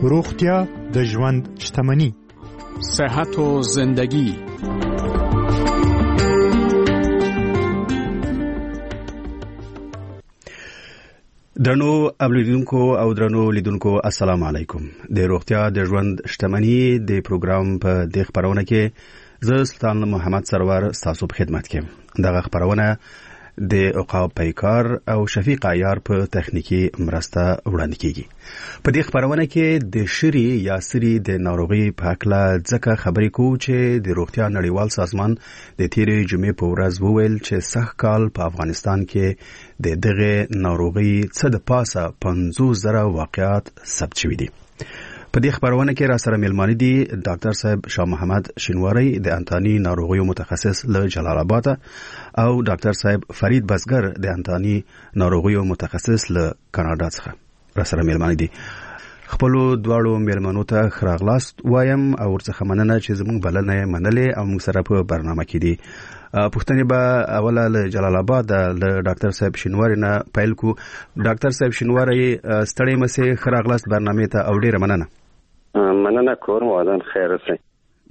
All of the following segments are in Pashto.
روغتیا د ژوند شتمني. صحت و زندگی. درنو اوریدونکو او درنو لیدونکو السلام علیکم. د روغتیا د ژوند شتمني د پروګرام په د خبرونه کې زه سلطان محمد سرور تاسو په خدمت کې. دغه خبرونه د عقاب پیکار او شفیق عیار په تخنیکی مرسته وړاندې کیږي. په دې خبرونه کې د شری یا سری د ناروغي په اړه ځکه خبرې کوو چې د روغتیا نړیوال سازمان د تیرې جمعې په ورځ وویل چې سږ کال په افغانستان کې د دغه ناروغي څخه د پاسه 50,000 واقعات ثبت شوي دي. په دې خبرونه کې را سره ملمانه دي ډاکټر صاحب شاه محمد شینواری د انتاني ناروغیو متخصص له جلال آباد او ډاکټر صاحب فرید بزګر د انتاني ناروغیو متخصص له کاناډا څخه را سره ملمانه دي. خپل دواړو ملمنو ته خراغلاست وایم او ورڅخه مننه چې زموږ بلنه منلې او موږ سره په برنامه کې دي. پښتنې به اوله له جلال آباد له ډاکټر صاحب شینواری نه پیل کو. ډاکټر صاحب شینواری ستړی مسه خراغلاست برنامه ته او ډیره مننه. مننه کوم وادان خیر اوسئ.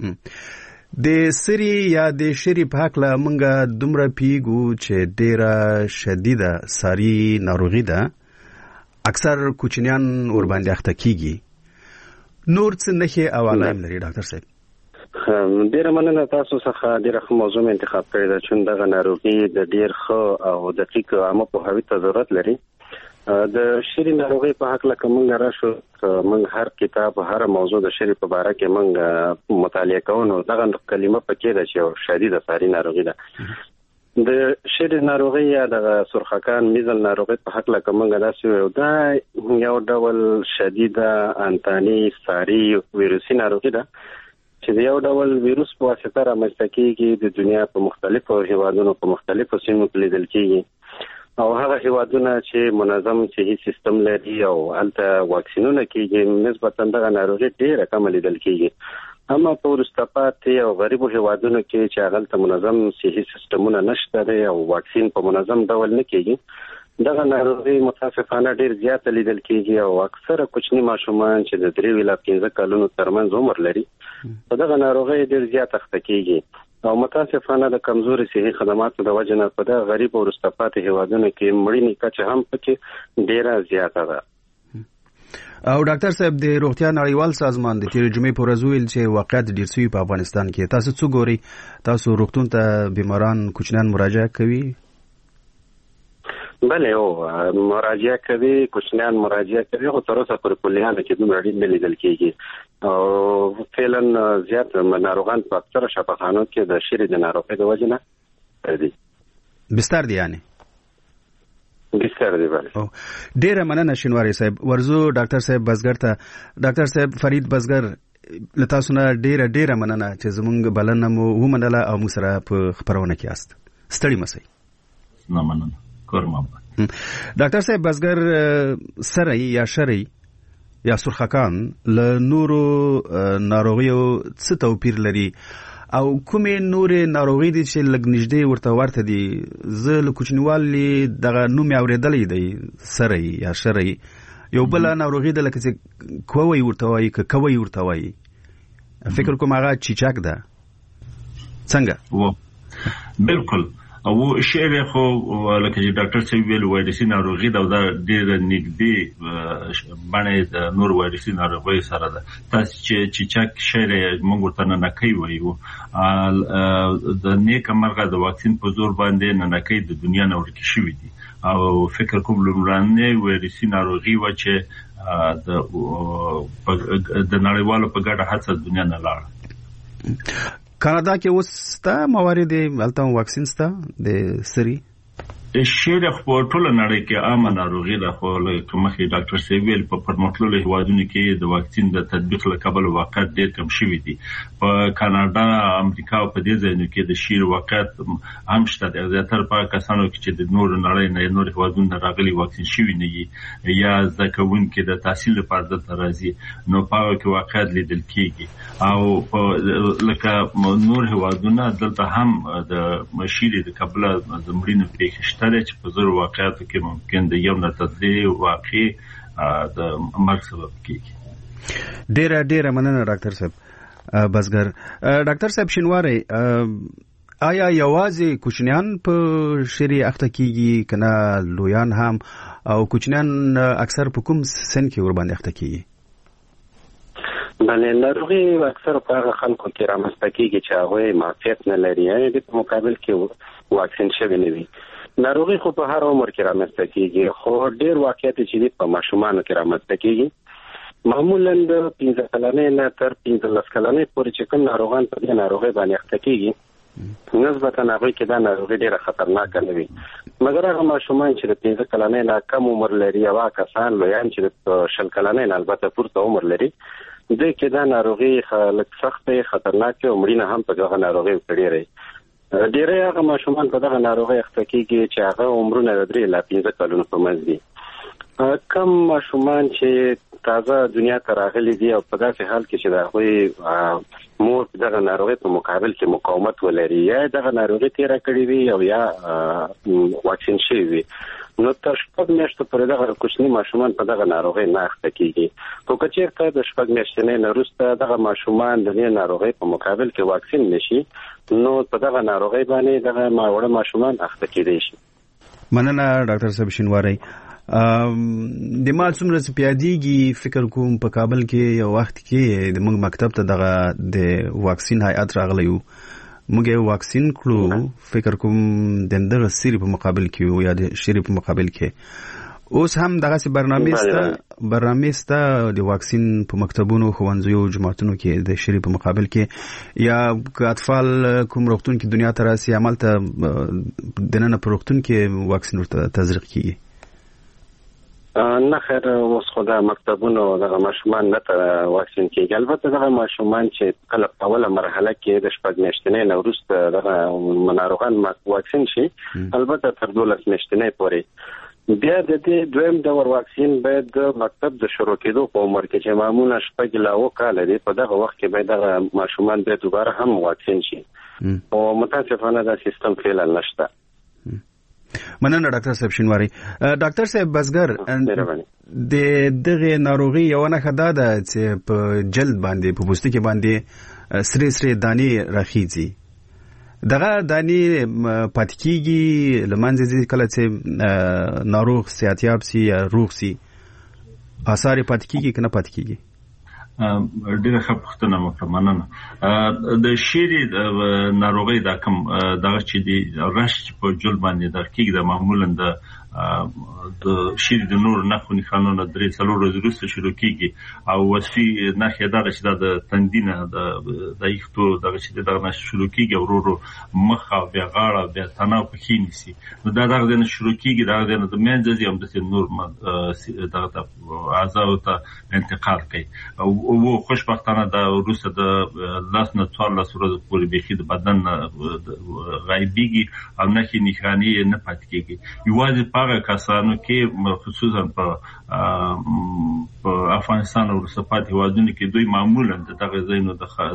د سری یا د شری په حق له مونږه دومره پیګو چې ډیره شدیده ساری ناروغي ده. اکثر کوچنیان ور باندې اخته کیږي. نور څه نه هي اوالم لري ډاکټر صاحب؟ ډیره مننه تاسو څخه ډیره ښه موضوع انتخاب کړی ده چې دغه ناروغي د ډیر ښه او دقیق عامه پوهاوي ته ضرورت لري. د شری ناروغي په حق لکه مونږ راشو مونږ هر کتاب هر موضوع د شری په اړه کې مونږ مطالعه کوو. دغه کلمه پکې ده چې شدیده ساری ناروغي ده. د شری ناروغي یا د سرخکان میزل ناروغي په حق لکه مونږ داسې دا یو ډول شدیده انتاني ساری ویروسي ناروغي ده چې یو ډول ویروس په واسطه رامنځته کیږي د دنیا په مختلفو هیوادونو په مختلفو سیمو کې لیدل کیږي او هغه هیوادونه چې منظم صحي سیستم لري او هلته واکسینونه کیږي نسبتا دغه ناروغي ډیره کم لیدل کیږي. اما په وروسته پاتې او غریبو هیوادونو کې چې هغه منظم صحي سیستمونه نشته او واکسین په منظم ډول نه کیږي دغه ناروغي متاسفانه ډیر زیات لیدل کیږي او اکثره کوچني ماشومان چې د 3 ویلا 15 کلونو ترمنځ عمر لري په دغه ناروغي ډیر زیات اخته کیږي او متاسفانه د کمزوري صحي خدماتو د وجه نه په دغه غریب او وروسته پاتې هیوادونو کې مړینې کچه هم پکې ډیره زیاته ده. او ډاکټر صاحب د روغتیا نړیوال سازمان د تیرې جمعې په ورځ ویل چې واقعیت ډیر سوي په افغانستان کې. تاسو څه ګوري؟ تاسو روغتون ته بیماران کوچنیان مراجعه کوي؟ بله او مراجعه کوي کوچنیان مراجعه کوي خو تر اوسه پر کلیانو کې دومره ډیر نه لیدل کیږي او فعلا زیات ناروغان په اکثره شفاخانو کې د شری د ناروغۍ د وجه نه دي. بستر دي یعنی بستر دي. بله ډیره مننه شینواری صاحب. ورزو ډاکټر صاحب بزګر ته ډاکټر صاحب فرید بزګر له تاسو نه ډیره مننه چې زموږ بلنه مو ومنله او موږ سره په خبرونه کې یاست. ستړي مسئ. نه مننه کورمه. ډاکټر صاحب بزګر سری یا شری یا سرخکان له نورو ناروغیو څه توپیر لري او کومې نورې ناروغي دي چې لږ نږدې ورته دي؟ زه له کوچنیوالي دغه نوم یې اورېدلی دی سری یا شری. یو بله ناروغي ده لکه چې کووی ورته وایي که کوی ورته وایي فکر کوم هغه چیچک ده. څنګه؟ بالکل او شعر خو لکه چې ډاکټر صاحب ویل وایرسي ناروغي ده او دا ډېر نږدې باندې د نور وایرسي ناروغي سره ده. تاسو چې چک شعر موږ ورته نه کوي وایو د نیک مرغه د واکسین په زور باندې نه کوي د دنیا نه ورکی شوی دي او فکر کوم لومړنۍ وایرسي ناروغي و چې د نړیوالو په ګډه هڅه دنیا نه لاړه. کاناډا کې اوس ستا موارد هلته واکسین ستا د سری؟ شیر خو ټول نړۍ کې عامه ناروغي ده خو لکه مخکې ډاکټر صاحب ویل په پرمختللو هیوادونو کې د واکسین د تطبیق له کبله واقعیت ډېر کم شوي دي. په کاناډا، امریکا او په دې ځایونو کې د شیر واقعیت هم شته دی. زیاتره په کسانو کې چې د نورو نړۍ نه نور هیوادونو نه راغلي واکسین شوي نه وي یا زده کوونکي د تحصیل لپاره دلته راځي نو په هغه کې واقعیت لیدل کېږي او لکه نور هیوادونه دلته هم د شیر د کبله د مړینو پېښې شته چې په زر واقعیاتو کې ممکن د یو نه تر درې واقع د مرګ سبب کېږي. ډیره مننه ډاکټر صاحب بزګر. ډاکټر صاحب شینواری، آیا یوازې کوچنیان په شری اخته کیږي کنه لویان هم، او کوچنیان اکثر په کوم سن کې ور باندې اخته کیږي؟ بله، ناروغي اکثر په هغه خلکو کې رامنځته کیږي چې هغه معافیت نه لري، یعنی د مقابل کې واکسین شوی نه وي. ناروغي خو په هر عمر کې رامنځته کیږي، خو ډیر واقعیت چې په ماشومانو کې رامنځته کیږي. معمولا د 15 کلنۍ نه تر 15 کلنۍ پورې چې کوم ناروغان په دې ناروغي باندې اخته کیږي، نسبتا هغه کې دا ناروغي ډیره خطرناک نه وي. مګر هغه ماشومان چې د 15 کلنۍ نه کم عمر لري او کسان لویان چې د 20 کلنۍ نه البته پورته عمر لري، د کې دا ناروغي لږ سخته خطرناک او مړینه هم په دغه ناروغي وکړي. ډیری هغه ماشومان په دغه ناروغي اخته کیږي چې هغه عمرونه د 3 لا 15 کلونو په منځ دي. کم ماشومان چې تازه دنیا ته راغلي دي او په داسې حال کې چې د هغوی مور دغه ناروغي په مقابل کې مقاومت ولري، یا دغه ناروغي تیره کړې وي او یا واکسین شوی وي، نو تر 6 میاشتو پورې دغه کوچني ماشومان په دغه ناروغي نه اخته کیږي. خو که چېرته د 6 میاشتې نه وروسته دغه ماشومان د دې ناروغي په مقابل کې واکسین نشي، نو په دغه ناروغي باندې دغه وړه ماشومان اخته کیدای شي. مننه ډاکټر صاحب شینواری. د مال څومره پیادېږي فکر کوم په کابل کې یو وخت کې د موږ مکتب ته دغه د واکسین هیئت راغلی و، موږ یې واکسین کړو، فکر کوم د دغه سری په مقابل کې یا د شری په مقابل کې. اوس هم دغه سي برنامه سته د واکسین په مکتبونو، ښوونځیو، جماعتونو کې د شری په مقابل کې، یا اطفال کوم روغتون کې دنیا ته راسي عمل ته دننه په روغتون کې واکسین ورته تزریق کیږي؟ نه خیر، اوس خو د مکتبونو دغه ماشومان نه واکسین کیږي. البته دغه ماشومان چې کله په اوله مرحله کې د 6 میاشتې نه وروسته دغه ناروغان واکسین شي، البته تر 12 میاشتې پورې، بیا د دې دویم ډول واکسین باید د مکتب د شروع کېدو په عمر کې چې معمولا 6 لا 9 کال دی، په دغه وخت کې باید دغه ماشومان به دوباره هم واکسین شي، او متاسفانه دا سیستم فعلا نشته. مننه ډاکټر صاحب شینواری. ډاکټر صاحب بزګر، د دغه ناروغي یو نه خدا ده چې په جلد باندې په پوستکي باندې سری دانې راخیږي. دغه دانې پاتې کیږي لمنځه کله چې ناروغ صحتیاب سي یا روغ سي، آثار پاتې کیږي کنه پاتې کیږي؟ ډیره ښه پوښتنه وکړه، مننه. د شری ناروغي دا کوم دغه چې دی رش په جلد باندې درکېږي، د معمولا د شری د نور نخو نښانونه 3-4 ورځې وروسته شروع کیږي، او وصفي نښې دغه چې د تندینه د یختو دغه چې دغه شروع کیږي، ورو مخ او بیا غاړه بیا تنه او پښې نیسي، نو دا دغه نه شروع کیږي، دغه نه د منځ هم د نور دغه اعضاء ته انتقال کوي، او خوشبختانه دا وروسته د 10 نه 14 ورځې پورې بيخي د بدن غایبیږي او نښې نښانې نه پاتې کیږي. یوازې هغه کسانو کې خصوصا په افغانستان او سپات هیوادونو کې دوی معمولا دغه زینو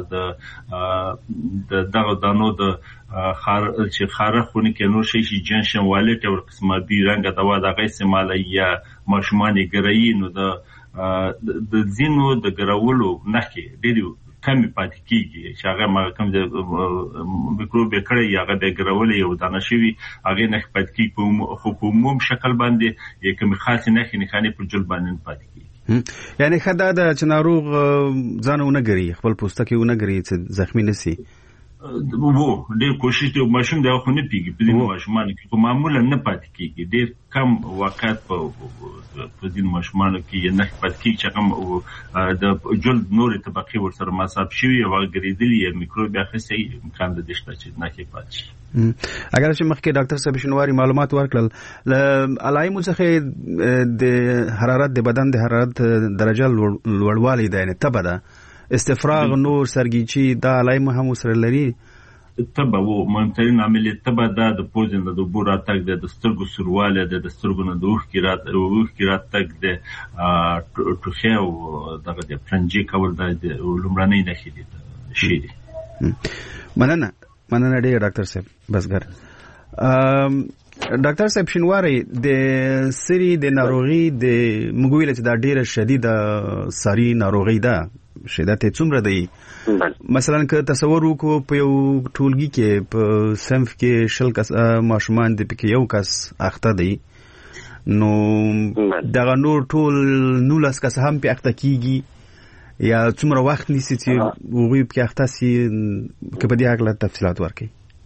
د دغه دانو د چې خارخونه کې نور شي جنشن والټ او قسمه بي رنګ دوا دغه استعمال یا ماشومان ګرایي، نو د زینو د ګرولو نخې ډېر کمی پاتې کیږي، چې هغه ما کوم د میکروب کړي هغه د ګرولې یو دانه شوی هغه نه پاتې کیږي، خو په عموم شکل باندې یو کوم خاص نښې په جلد باندې پاتې کیږي. یعنی خدای دا چې ناروغ ځان ونه ګري، خپل پوستکی ونه ګري چې زخمی نشي. وو ډېر کوشش دی ماشوم دا خو نه پیږي، په دې ماشومان کې معمولا نه پاتې کیږي، ډېر کم وخت په دې ماشومان کې نه پاتې کیږي چې کوم د جلد نور طبقه ورسره مصاب شوی او ګریدلی میکروب اخیسي امکان د دشته چې نه کې پاتې شي. اگر چې مخکې ډاکټر صاحب شینواری معلومات ورکړل، علایمو څخه د حرارت د بدن د حرارت درجه لوړوالی ده، یعنی تبه ده، استفراغ، نور سرګیچي، دا علایمو هم سره لري. تبه وو مهمترین عامل تبه دا د پوزن د بور اتاک د سترګو سرواله د سترګو نه د اوښ کې راتګ د ټوخه او دغه د پرنجي کول د لومړنۍ نښې دي شي. مننه ډیر ډاکټر صاحب بزګر. ډاکټر صاحب شینواری د سری د ناروغي د مګویل چې دا ډیره شدیده ساری ناروغي ده شدت څومره دی مثلا که تصور وکړو په یو ټولګي کې په صنف کې شل کس ماشومان د پکې یو کس اخته دی نو دغه نور ټول 19 کس هم په اخته کیږي یا څومره وخت نیسي چې وګړي په اخته سي که په دې اړه تفصيلات ورکړي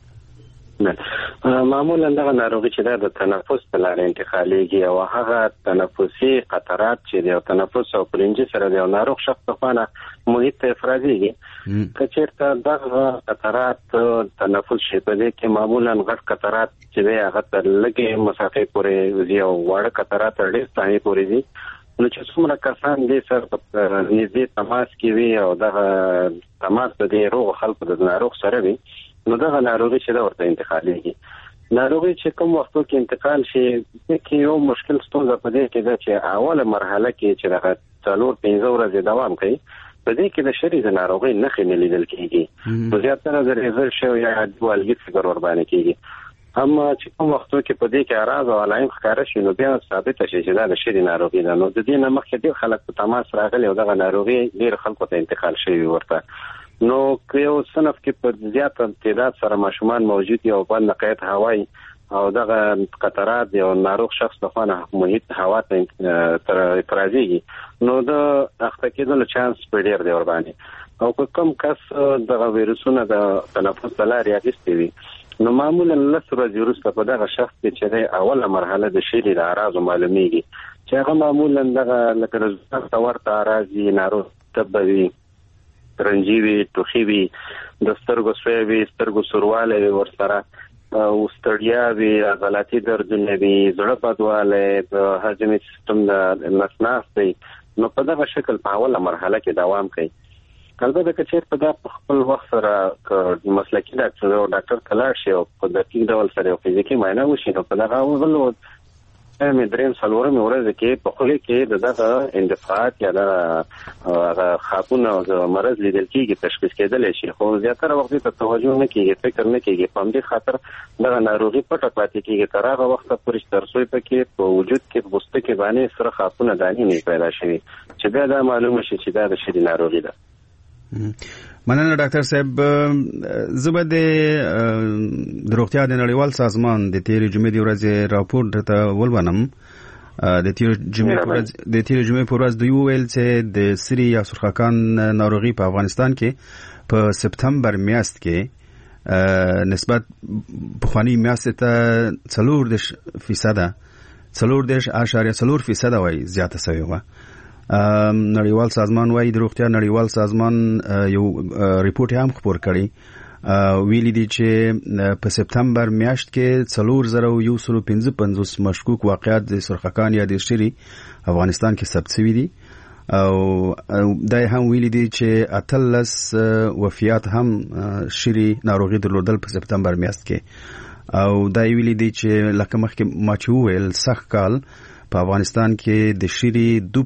معمولا دغه ناروغي چې د تنفس په لارې انتقالېږي او هغه تنفسي قطرات چې د تنفس او پرنجي سره د ناروغ شخص په خانه محیط ته افرازېږي که چېرته دغه قطرات تنفس شي په دې کې معمولا غټ قطرات چې دی هغه تر لږې مسافې پورې ځي او واړه قطرات تر ډېر ثانیې پورې ځي نو چې څومره کسان دې سره نږدې تماس کې وي او دغه تماس د دې روغ خلکو د ناروغ سره وي نو دغه ناروغي چې دا ورته انتقالېږي ناروغي چې کوم وختو کې انتقال شي کې یو مشکل ستونزه په دې کې ده چې اوله مرحله کې چې دغه 4-5 ورځې دوام کوي په دې کې د شری د ناروغي نښې نه لیدل کېږي په زیاتره د ریزر شو یا والګي فکر ور باندې کېږي اما چې کوم وختو کې په دې کې اعراض او علائم ښکاره شي نو بیا ثابت شي چې دا د شری ناروغي ده نو د دې نه مخکې ډېر خلک په تماس راغلي او دغه ناروغي ډېر خلکو ته انتقال شوی ورته نو که یو صنف کې په زیات تعداد سره ماشومان موجود دي او بل نقایت هوایی او دغه قطرات یو ناروغ شخص په خانه محیط هوا ته تر افرازېږي نو د اخته کېدلو چانس په ډېر دی ور باندې او که کوم کس دغه ویروسونه د تنفس په لارې اخیستي وي نو معمولا 10 ورځې وروسته په دغه شخص کې چې اوله مرحله د شری د اعراض معلومیږي چې هغه معمولا دغه لکه د ځان ورته اعراض ناروغ تبوي رنجیوي ټوخیوي د سترګو سوی وي سترګو سورواله ورسره او ستړیا وي غلطي دردونه وي زړه بدواله د هضمي سیستم د نسناس دی نو په دغه شکل په اوله مرحله کې دوام کوي البته که چېرته دا په خپل وخت سره مسلکي ډاکټر او ډاکټر کلاړ شي او په دقیق ډول سره یو فزیکي معاینه وشي نو په دغه اول مې دریم څلورمې ورځې کې په خولې کې دغه اندفاعات یا دغه خاپونه او مرض لیدل کېږي تشخیص کېدلی شي خو زیاتره وخت ته توجه نه کېږي فکر نه کېږي په همدې خاطر دغه ناروغي پټه پاتې کېږي تر هغه وخته پورې چې تر څو پکې په وجود کې پوستکي باندې سره خاپونه دانې نه پیدا شوي چې بیا دا معلومه شي چې دا د شری ناروغي ده مننه ډاکټر صاحب زبر د روغتیا د نړیوال سازمان د تیرې جمعې د ورځې راپور ته ولونم د تیرې جمعې پر ورځ دوی ویل چې د سری یا سرخکان ناروغي په افغانستان کې په سپتمبر میاشت کې نسبت پخوانی میاشت ته 4% 4.4% وای زیاته شوی و نړیوال سازمان وايي د روغتیا نړیوال سازمان یو ریپورت هم خبر کړی ویلي دي چې په سپتمبر میاشت کې 4155 مشکوک واقعات د سرخکان یا د شری افغانستان کې ثبت شوي دي او دا هم ویلي دي چې 18 وفیات هم شری ناروغي درلودل په سپتمبر میاشت کې او دا ویلي دي چې لکه مخکې ما چې ویل سخت کال په افغانستان کې د شری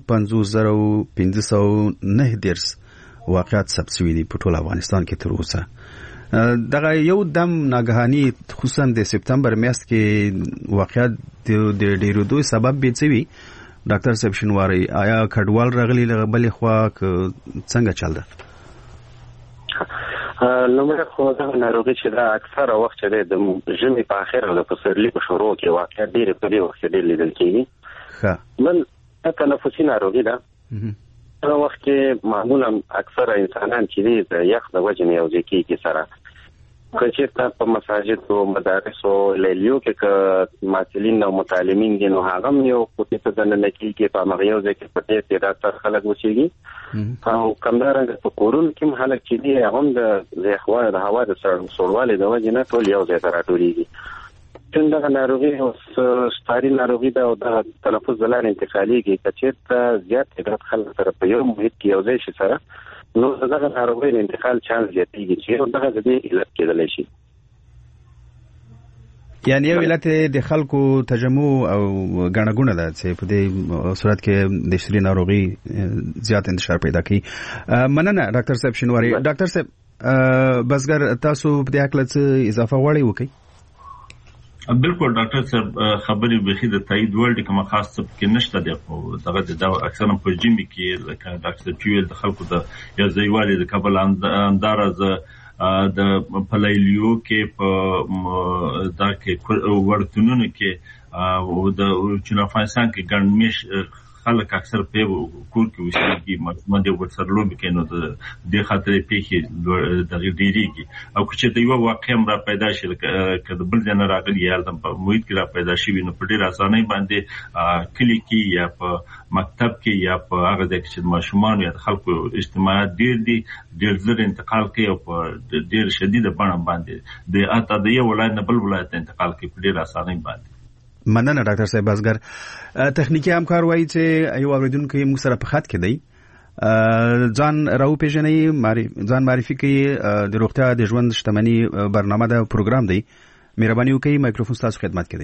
25,509 واقعات ثبت شوي دي په ټول افغانستان کې تر اوسه دغه یو دم ناګهاني خصوصا د سپتمبر میاشت کې واقعات د ډیرېدو سبب به څه وي ډاکټر صاحب شینواری آیا کډوال راغلي بلې خوا څنګه چل ده لومړی خو دغه ناروغي چې دا اکثره وخت چې د ژمي په اخر او د پسرلي په شروع کې واقعات ډېرې په دې وخت کې ډېر لیدل کېږي بل تنفسي ناروغي ده هغه وخت کې معمولا اکثره انسانان چې دي د یخ د وجې نه یو ځای کېږي سره که چېرته په مساجد او مدارسو لیلیو کې که محصلین او متعلمین دي نو هغه هم یو کوټې ته دننه کېږي په همغه یو ځای کې په ډېر تعداد سره خلک اوسېږي او همدارنګه په کورونو کې هم خلک چې دي هغه هم د هوا د سوړوالي د وجې نه ټول یو ځای ته راټولېږي چون دغه ناروغي اوس ستاري ناروغي ده او د تنفس د لارې انتقالېږي که چېرته زیات تعداد خلک سره په یو محیط کې یو ځای شي سره نو دغه ناروغي د انتقال چانس زیاتېږي چې دغه د دې علت کېدلی شي یعنی یو علت د خلکو تجمع او ګڼه ګوڼه ده چې په دې صورت کې د شری ناروغي زیات انتشار پیدا کوي مننه ډاکټر صاحب شینواری ډاکټر صاحب بسګر تاسو په دې اړه څه اضافه غواړئ وکړئ بالکل ډاکټر صاحب خبرې به د تایید وړ دي کوم خاص څه کې نشته دی دغه د اکثرا په جیمی کې لکه ډاکټر پیول د خلکو د یا ځایوالي د کابل اندازه د پلایلیو کې په دا کې ورتونونو کې او د چنافانسان کې ګڼمش خلک اکثر په کور کې وسیږي مطمئن دي ورسره لوبي کینو د خاطر پیخي د ډیریږي او چې د یو واقع را پیدا شي کله بل جن راغلی یا د محیط کې را پیدا شي نو په ډیر اسانه باندې کلی کې یا په مکتب کې یا په هغه ځای کې چې ماشومان یا خلکو اجتماعات ډیر زر انتقال کوي او په ډیر شدید بڼه باندې د اته د یو ولایت نه بل ولایت انتقال کوي په ډیر اسانه باندې. مننه ډاکټر صاحب بازګر. تخنیکی همکار وایي چې یو اوریدونکو موږ سره په خط کې دی ځان راو پیژنې ځان معرفي کوي د روغتیا د ژوند شتمنۍ برنامه دا پروګرام دی مهرباني وکړئ مایکروفون تاسو خدمت کې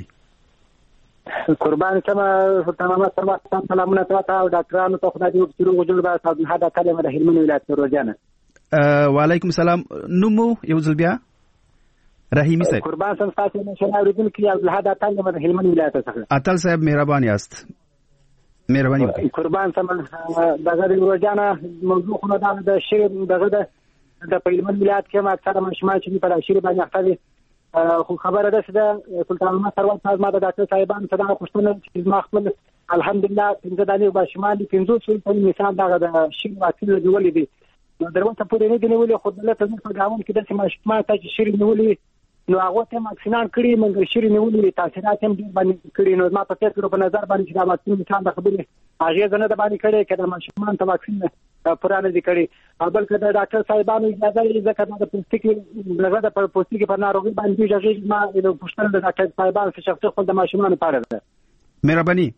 دی. قربان شمه تمامه سلامونه تاسو او ډاکټرانو ته خدای دې وکړي وجود به تاسو هدا کلمه د هلمند ولایت روزانه. وعلیکم السلام. نومو یو ځل بیا رحیمی صاحب. قربان سم تاسو نشو اوریدونکو عبد الحاد اتل د هلمند ولایت څخه. اتل صاحب مهربان یاست. مهرباني وکړئ. قربان سم دغه روزانه موضوع خو نه د شیر دغه د هلمند ولایت کې اکثره مشمال چې په شیر باندې اخته خو خبره ده چې سلطان محمد ثروت صاحب ما د ډاکټر صاحبان څخه پوښتنه چې ما خپل الحمدلله څنګه دانه په شمال 500 په مثال دغه د شیر واکسین جوړې دي نو دروازه پورې نه دی نیولې خو دلته په ګاون کې د سیمه چې شیر نیولې نو هغه ته واکسینان کړی منګ شری نیولې تاثیرات هم ډیر باندې کړی نو ما په فکر په نظر باندې چې دا واکسین مثال د خبرې هغه ځنه د باندې کړی کله ماشومان ته واکسین پرانه دي کړی اول کله ډاکټر صاحبانو اجازه یې ځکه د پوستکي لږه د پوستکي په ناروغي باندې ځکه ما د پوښتنه د ډاکټر صاحبانو څخه شخصي خپل د ماشومان لپاره ده. مهرباني.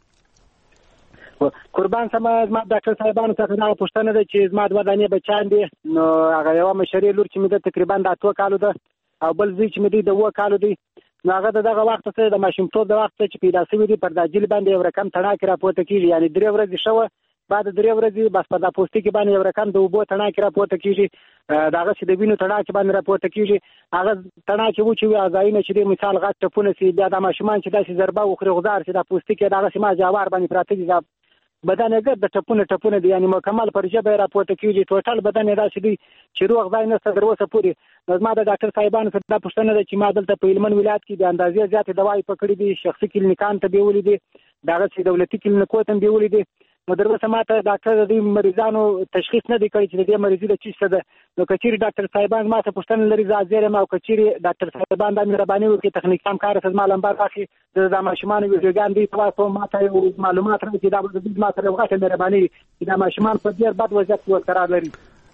قربان سم ما ډاکټر صاحبانو څخه دا پوښتنه ده چې زما د ودانې بچان دي نو هغه یو مشري لور چې مې تقریبا د 8 کالو ده او بل ځای چې مې د 2 کالو دی نو هغه دغه وخت څخه د ماشومتوب د وخت چې پیدا شوی دی پر د جیل باندې یو رقم تڼاک راپورته کیږي یعنی 3 ورځې شوه بعد 3 ورځې بس په د پوستکي باندې یو رقم د وبو تڼاک راپورته کیږي داغه چې د وینو تڼاک باندې راپورته کیږي هغه تڼاک وو چې ازاینه چې د مثال غټ ټپونه سي بیا د ماشومان چې داسې ضربه وخري غزار چې د پوستکي دغه سیمه جوار باندې پراته دي بدن یې د ټپونه دي یعنی مکمل پر جبه راپورته کیږي ټوټل بدن یې داسې دي چې روغ ځای نه ستر وسه پوری زما د ډاکټر صاحبانو څخه دا پوښتنه ده چې ما دلته په هلمند ولایت کې د اندازې زیاتې دوايي پکړې دي شخصي کلینیکان ته بیولې دي دغه چې دولتي کلینیکو ته بیولې دي نو دروازه ماته ډاکټر د مریضانو تشخیص نه دی کړی چې د مریضي د چیز څه ده نو کچيري ډاکټر صاحبان ماته پوښتنه لري زازره ما کچيري ډاکټر صاحبان د مهرباني وکړي تخنیکام کار سره معلومات راکړي د ماشومان ویډیوګان دي تاسو ماته معلومات راکړي دا د ماته وغوښته مهرباني د ماشومان په ډیر بد وضعیت کې قرار لري.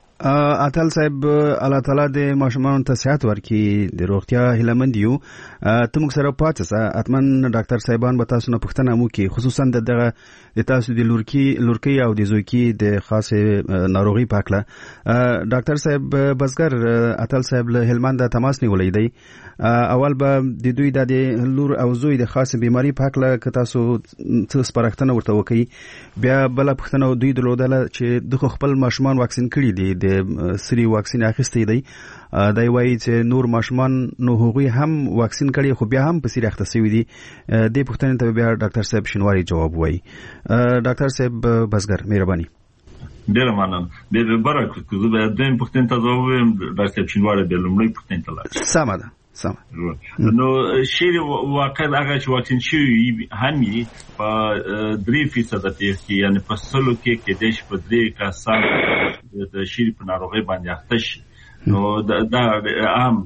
اتل صاحب الله تعالی د ماشومان ته صحت ورکړي د روغتیا هیلمند یو ته موږ سره پاتې اتمن ډاکټر صاحبان به تاسو نه پوښتنه مو کوي خصوصا د تاسو د لورکی او د زویکی د خاصه ناروغي پاکله ډاکټر صاحب بزګر اتل صاحب له هلمند تماس نیولې دی اول به د دوی د لور او زوی د خاصه بیماری پاکله که تاسو څه سپارښتنه ورته وکړي بیا بل پوښتنه دوی درلودله چې د خپل ماشومان واکسین کړي دي د سری واکسین اخیستې دی دا وایي چې نور ماشومان نو هغوی هم واکسین کړي خو بیا هم په سری اخته شوی دي د پوښتنې ته بیا ډاکټر صاحب شینواری جواب وایي. ډاکټر صاحب بزګر مهرباني. ډیر مننه د برکت کو زه د پوښتنې ته جواب وایم ډاکټر صاحب شینواری به لومړی پوښتنې ته لاړ. سمه ده. نو شیر واقع هغه چې واکسین شوی همي په 3% کې یعنی په سلو کې دیش په 3 کسان د شیر په ناروغي باندې اخته شي نو دا عام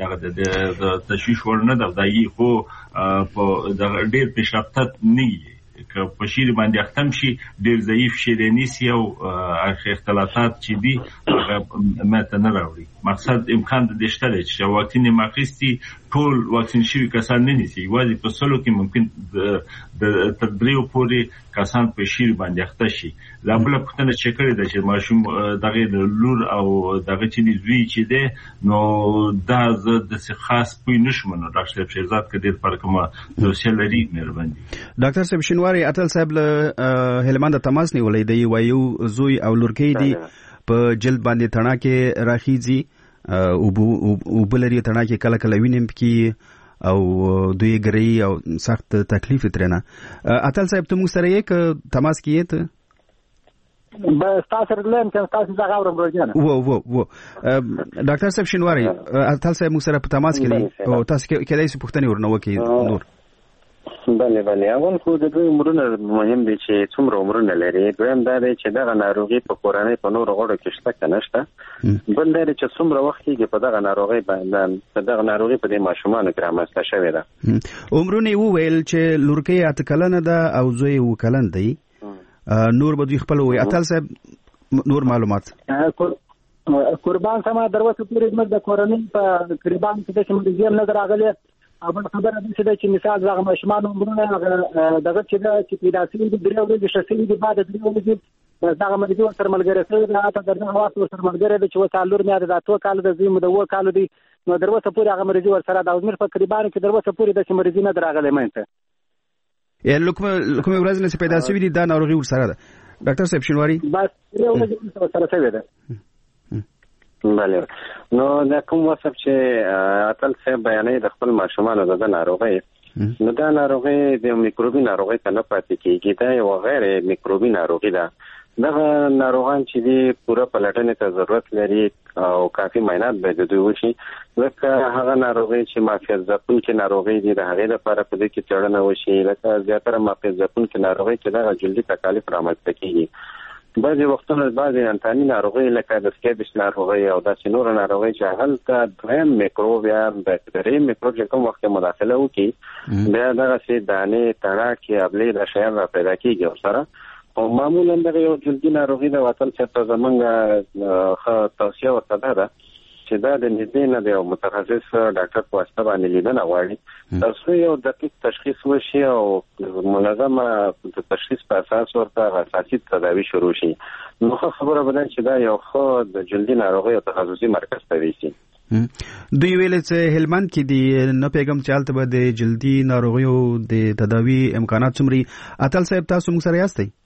د تشویش ورنه دا یی خو په د ډیر پیشرفت نه که په شیر باندې اختم شي ډیر ضعیف شیرینیسی او اختلافات چې دي هغه ماته نه راوړي مقصد امکان د دشته چې واکسین ماخستی ټول واکسین شوی کسان نه نيسي واځي په سلو کې ممکن د تر 3 پورې کسان په شیر باندې اخته شي لا بل پښتنه چې کړی د چې ماشوم دغه لور او دغه چې دوی چې ده نو دا د خاص پوی نشمنو ډاکټر شهزاد کډیر پر کومه توصیه لري مهرباني. ډاکټر صاحب شینواری اتل صاحب له هلمند تماس نیولې دی وایو زوی او لورکی دی په جلد باندې تڼاکې راخیږي او بلری تڼاکې کله کله وینم کې او دوی ګری او سخت تکلیف ترنه اتل صاحب ته موږ سره یې ک تماس کیه ته بس تاسو لرم چې تاسو څنګه اورم و ډاکټر صاحب شینواری اتل صاحب موږ سره په تماس کې دي او تاسو کله یې پوښتنه ورنه وکي نور بله اول خو د دوی عمرونه مهم دي چې څومره عمرونه لري دویم دا دی چې دغه ناروغي په کورنۍ په نورو غړو کې شته که نشته بل دا دی چې څومره وخت کېږي په دغه ناروغي په دې ماشومانو کې رامنځته شوې ده عمرونه یې وویل چې لورکۍ 8 کلنه ده او زوی 7 کلن دی نور به دوی خپل وي اتل صاحب نور معلومات قربان سما دروازه پورې موږ د کورنۍ په تقریبا کې د مریضیم نه راغلي اول خبره ده چې مثال هغه ماشومان عمرونه دغه چې پیدا شوي دي درې ورځې شسي دي بعد درې ورځې دغه مریض ورسره ملګری شوی دی هغه دغه وخت ورسره ملګری دی چې وسالور میاده د 2 کال د زوی د 2 کال دی نو دروازه پورې هغه مریض ورسره د عمر په تقریبا کې دروازه پورې د مریض نه راغلی مینته یعنی کوم ورځ نه پیدا شوی دي دا ناروغي ورسره ده ډاکټر صاحب شینواری بس یو ورځ ورسره شوی ده بله نو دا کوم وصف چې اتل صاحب بیانې د خپل ماشومانو د ناروغۍ نو دا ناروغي د میکروبي ناروغي ته نه پاتې کیږي دا یو غیر میکروبي ناروغي ده دغه ناروغان چې دی پوره پلټنې ته ضرورت لري او کافي معاینات باید دوی وشي ځکه هغه ناروغي چې معافیت ځپونکې ناروغي دي د هغې لپاره په دې کې څېړنه وشي لکه زیاتره معافیت ځپونکې ناروغي چې دغه جلدي تکالیف رامنځته کیږي بعضې وختونه بعضې انتاني ناروغۍ لکه د سکیبس ناروغۍ او داسې نور ناروغۍ چې هلته دویم میکروب یا باکتریم میکروب چې کوم وخت مداخله وکړي بیا دغسې دانې تڼاکې ابلې دا شیان را پیدا کېږي ورسره او معمولا دغه یو جلدي ناروغي د وطن چې زمونږ توصیه ورته دا ده چې دا د نږدې نه د یو متخصص ډاکټر په واسطه باندې لیدنه غواړي تر څو یو دقیق تشخیص وشي او منظمه د تشخیص په اساس ورته اساسي تداوی شروع شي نو خبره ده چې دا یو خو د جلدي ناروغي او تخصصي مرکز ته ویسي دوی ویل چې هلمند کې دی نه پیغام چالت به د جلدي ناروغیو د تداوی امکانات څومره اتل صاحب تاسو موږ سره یاستئ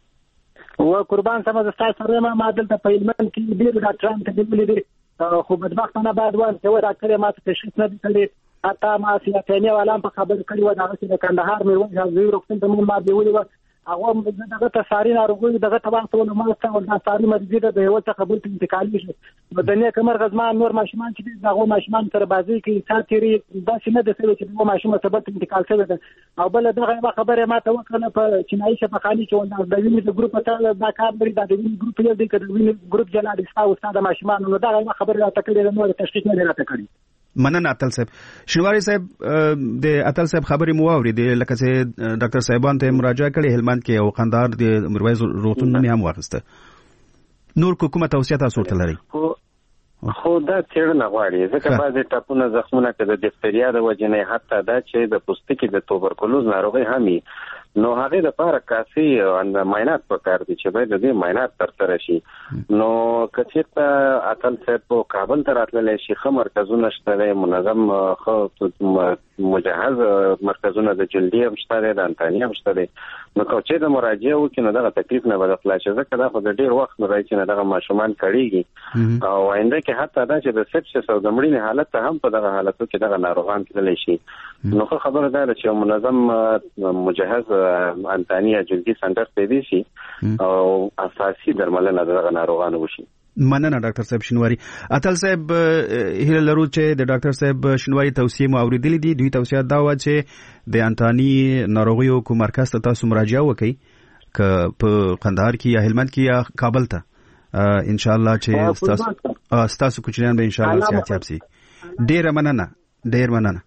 و قربان سم د تاسو سره ما دلته په هلمند کې ډیر ډاکټران ته ویلي خو بدبختانه بعد وان چې ډاکټر ما ته تشخیص نه کړی حتی ما سیاتنی والام په خبر کړی و دا چې د کندهار مې وځي روغتون ته مې ما دی ویلي هغه دغه تساری ناروغي دغه تبع ټول ما څنګه د تساری مریض د یو څه قبول ته انتقالي شي بدني کمر غزمان نور ماشومان چې دغه ماشومان سره بازي کوي ساتيري داسې نه د څه چې د ماشومان سبب انتقال شوی ده او بل دغه خبره ما ته وکړه په چینایي شفاخاني چې د وینې د ګروپ ته دا کار لري د وینې ګروپ یو دی کډ وینې ګروپ جلا د استاد ماشومان نو دغه خبره راته کړې نو تشخیص نه راته کړی مننه اتل صاحب شینواری صاحب د اتل صاحب خبرې مو واورېدې لکه چې ډاکټر صاحبان ته مراجعه کړې هلمند کې او قندهار د میرویس روغتون نه هم واخیسته نور کومه توصیه تاسو ورته لرئ خو دا څېړنه غواړي ځکه بعضې ټاپونه زخمونه که د دیفتریا د وجې نه حتی دا چې د پوستکي د توبرکلوز ناروغي هم نو هغې دپاره کافي معاینات پکار دي چې باید د دې معاینات ترسره شي نو که چېرته اتل صاحب په کابل ته راتللی شي ښه مرکزونه شته دی منظم ښه مجهز مرکزونه د جلدي هم شته دی د انتاني هم شته دی نو که چېرته مراجعه وکړي نو دغه تکلیف نه به د خلاص شي ځکه دا خو د ډېر وخت نه راځي چې نه دغه ماشومان کړېږي او آینده کې حتی دا چې د سپسس او د مړینې حالت ته هم په دغه حالتو کې دغه ناروغان تللی شي نو ښه خبره دا ده چې منظم مجهز انتاني یا جلدي سنټر ته دی شي او اساسي درملنه دغه ناروغانو وشي مننه ډاکټر صاحب شینواری اتل صاحب هیله لرو چې د ډاکټر صاحب شینواری توصیه مو اوریدلې دي دوی توصیه دا و چې د انتاني ناروغیو کو مرکز ته تاسو مراجعه وکړئ ک په قندهار کې یا هلمند کې یا کابل ته ان شاء الله چې تاسو کوچنیان به ان شاء الله صحت شي ډیر مننه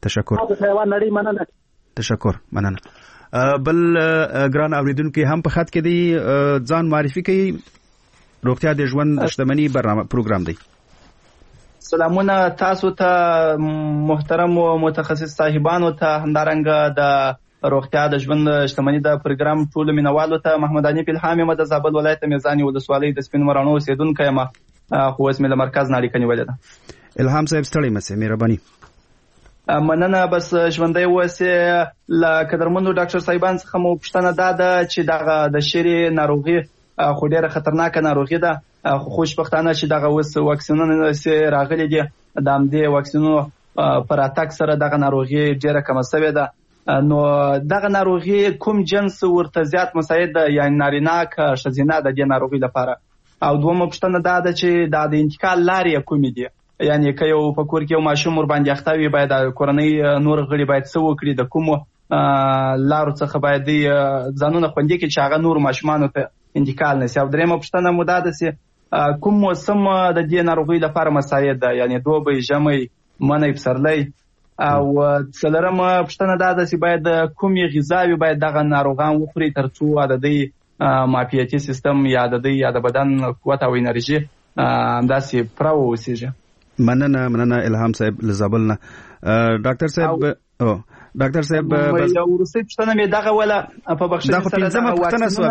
تشکر مننه بل ګران اوریدونکو هم په خط کې دی ځان معرفي کوي روغتیا د ژوند شتمنۍ برنامه پروګرام دی سلامونه تاسو ته محترم او متخصص صاحبانو ته همدارنګه د روغتیا د ژوند شتمنۍ د پروګرام ټول مینوالو ته محمد حنیف الهام د زابل ولایت میزانی ولسوالۍ د سپین مرانو اوسیدونکی یم خو اوس مې له مرکز نه اړیکه نیولې ده الهام صاحب ستړی مشه مهرباني مننه بس ژوندۍ اوسې له قدرمنو ډاکټر صاحبان څخه مو پوښتنه دا ده چې دغه د شری ناروغي خو ډیره خطرناکه ناروغي ده خو خوشبختانه چې دغه اوس واکسینونه راغلي دي د همدې واکسینونو پر اتاک سره دغه ناروغي ډیره کم شوې ده. نو دغه ناروغي کوم جنس ورته زیات مساعد ده، یعنی نارینه که ښځینه د دې ناروغي لپاره؟ او دومره پوښتنه دا ده چې د انتقال لارې کومې دي؟ یعنی که یو په کور کې یو ماشوم ور باندې اخته وي، باید د کورنۍ نور غړي باید څه وکړي، د کومو لارو څخه باید ځانونه خوندي کړي چې هغه نور ماشومانو ته انتقال نشي؟ او درېیمه پوښتنه مو دا ده چې کوم موسم د دې ناروغۍ لپاره مساعد ده، یعنی دوبی، ژمی، منی، پسرلی؟ او څلورمه پوښتنه دا ده چې باید کومې غذاوې باید دغه ناروغان وخوري ترڅو د دوی معافیتي سیستم یا د دوی یا د بدن قوت او انرژي همداسې پوره واوسیږي. مننه الهام صاحب له زابل نه. ډاکټر صاحب یو وروستۍ پوښتنه مې دغه وله په بخښنې سره پنځمه پوښتنه سوه.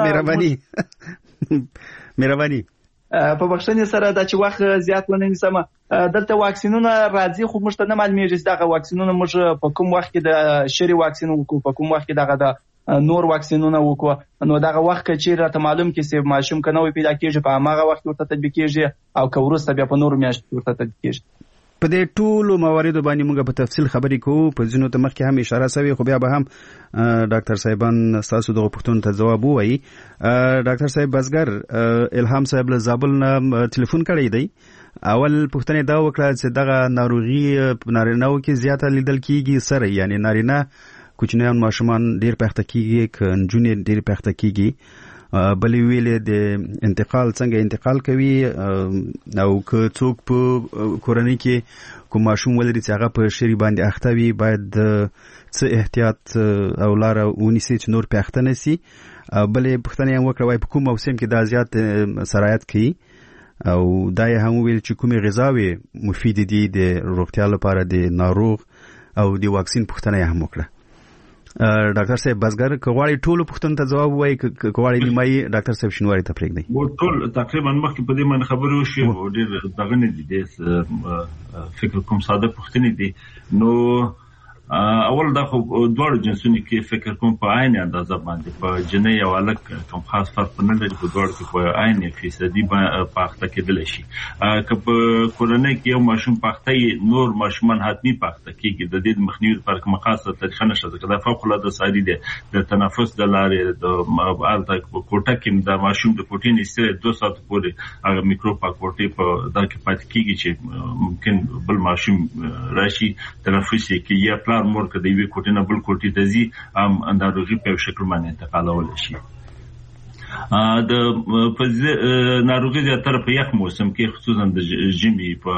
مهرباني په بخښنې سره دا چې وخت زیات ونه نیسم، دلته واکسینونه راځي خو موږ ته نه معلومیږي چې دغه واکسینونه موږ په کوم وخت کې د شری واکسین وکړو، په کوم وخت کې دغه د نور واکسینونه وکړو. نو دغه وخت کې چې راته معلوم کې چې ماشوم که نوی پیدا کېږي په هماغه وخت ورته تطبیق کېږي او که وروسته بیا په نورو میاشتو ورته تطبیق کېږي. په دې ټولو مواردو باندې موږ په تفصیل خبرې کوو. په ځینو ته مخکې هم اشاره شوې، خو بیا به هم ډاکټر صاحبان ستاسو دغه پوښتنو ته ځواب ووایي. ډاکټر صاحب بزګر الهام صاحب له زابل نه تلیفون کړی دی. اول پوښتنه دا وکړه چې دغه ناروغي په نارینه‌و کې زیاته لیدل کیږي سره، یعنی نارینه کوچنیان ماشومان ډیر پخته کیږي که نجونې ډیر پخته کیږي؟ بلې ویلې د انتقال څنګه انتقال کوي، او که څوک په کورنۍ کې کوم ماشوم ولري چې هغه په شری باندې اخته وي، باید څه احتیاط او لاره ونیسي چې نور پخته نشي؟ بلې پوښتنه یې وکړه وایي په کوم موسم کې دا زیات سرایت کوي، او دا یې هم ویل چې کومې غذاوې مفید دي د روغتیا لپاره د ناروغ، او د واکسین پوښتنه یې هم وکړه. ډاکټر صاحب بزګر که غواړي ټولو پوښتنو ته ځواب ووایي، که غواړي نیمایي ډاکټر صاحب شینواري ته پرېږدئ. ټول تقریبا مخکې په دې باندې خبرې وشوې، ډېر دغه نه دي، فکر کوم ساده پوښتنې دي. نو اول دا خو دواړو جنسونو کې فکر کوم په عین اندازه باندې په جنۍ او هلک کوم خاص فرق نه لري، په دواړو کې په عین فیصدي پاخته کېدلی شي. که په کورنۍ کې یو ماشوم پاخته وي، نور ماشومان حتمي پاخته کېږي. د دې مخنیوي لپاره کومه خاصه طریقه نشته، ځکه دا فوق‌العاده ساري دی. د تنفس د لارې د هلته کوټه کې د ماشوم د کوټې نه ایستلی 2 ساعته پورې هغه میکروب په کوټې په دا کې پاتې کېږي چې ممکن بل ماشوم راشي تنفس یې کوي، یا پلار مور که د یوې کوټې نه بل کوټې ته ځي هم ناروغي په یو شکل باندې انتقالولی شي. د ناروغي زیاتره په یخ موسم کې، خصوصا د ژمي په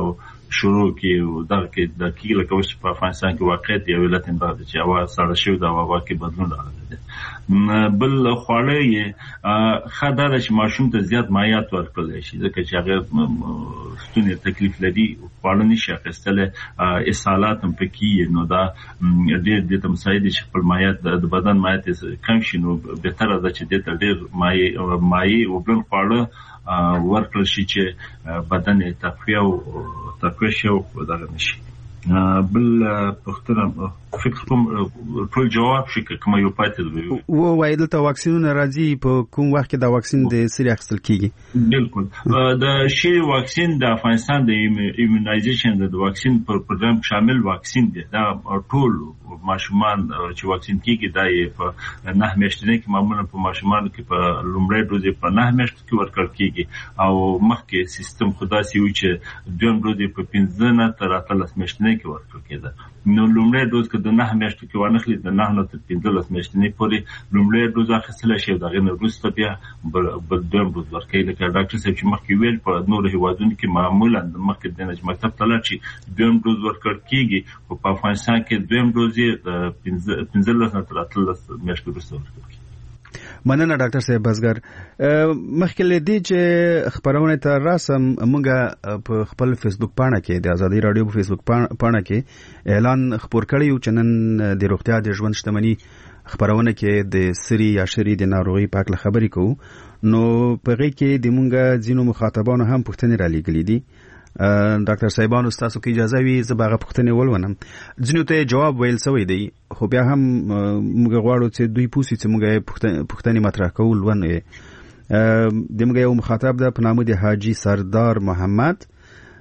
شروع کې دغه کې د کېږي، لکه اوس په افغانستان کې واقعیت یو علت هم دا دی چې هوا سړه شوې ده او هوا کې بدلون راغلی دی. بل خواړه یې ښه دا ده چې ماشوم ته زیات مایعات ورکړلی شي، ځکه چې هغه ستونی تکلیف لري، خواړه نشي اخیستلی، اسهالات هم پکې وي. نو دا ډېر دې ته مساعد دي چې خپل مایعات د بدن مایعات کم شي. نو بهتره ده چې دې ته ډېر مایع وبلن خواړه ورکړل شي چې بدن یې تقویه شي او دغه نشي. بل پوښتنه فکر کوم ټول جواب شي که کومه یو پاتې وي. وایي دلته واکسینونه راځي، په کوم وخت کې دا واکسین د سری اخیستل کیږي؟ بالکل د شری واکسین د افغانستان د ایمونایزیشن د واکسین پروګرام شامل واکسین دی. دا ټول ماشومان چې واکسین کیږي دا یې په 9 میاشتې کې معمولا په ماشومانو کې په لومړی ډوز په 9 میاشتو کې ورکړل کیږي، او مخکې سیستم خدا سي وي چې دویم ډوز په 15 نه تر 18 میاشتې کې ورکړل کېده. نو لومړی ډوز که د 9 میاشتو کې وانخلي، د 9 نه تر 15 میاشتې پورې لومړی ډوز اخیستلی شي، دغه نه وروسته بیا بل دویم ډوز ورکوي. لکه ډاکټر صاحب چې مخکې ویل په نورو هېوادونو کې معمولا مخکې د نه چې مکتب ته لاړ شي دویم ډوز ورکړل کېږي، خو په افغانستان کې دویم ډوز یې د 15 نه تر 18 میاشتو وروسته ورکړل کېږي. مننه ډاکټر صاحب بزګر. مخکې له دې چې خبرونه ته راسم، موږ په خپل فیسبوک پاڼه کې د ازادي رادیو په فیسبوک پاڼه کې اعلان خپور کړی و چې نن د روغتیا د ژوند شتمنۍ خبرونه کې د سری یا شری د ناروغي په اړه خبرې کوو. نو په هغې کې د موږ ځینو مخاطبانو هم پوښتنې رالیږلي دي. ډاکټر صاحبانو ستاسو کې اجازه وي زه به هغه پوښتنې ولولم. ځینو ته جواب ویل شوی دی، خو بیا هم موږ غواړو چې دوی پوښتي چې موږ پوښتنې مطرح کوو ولولو. د موږ یو مخاطب ده په نامه د حاجي سردار محمد.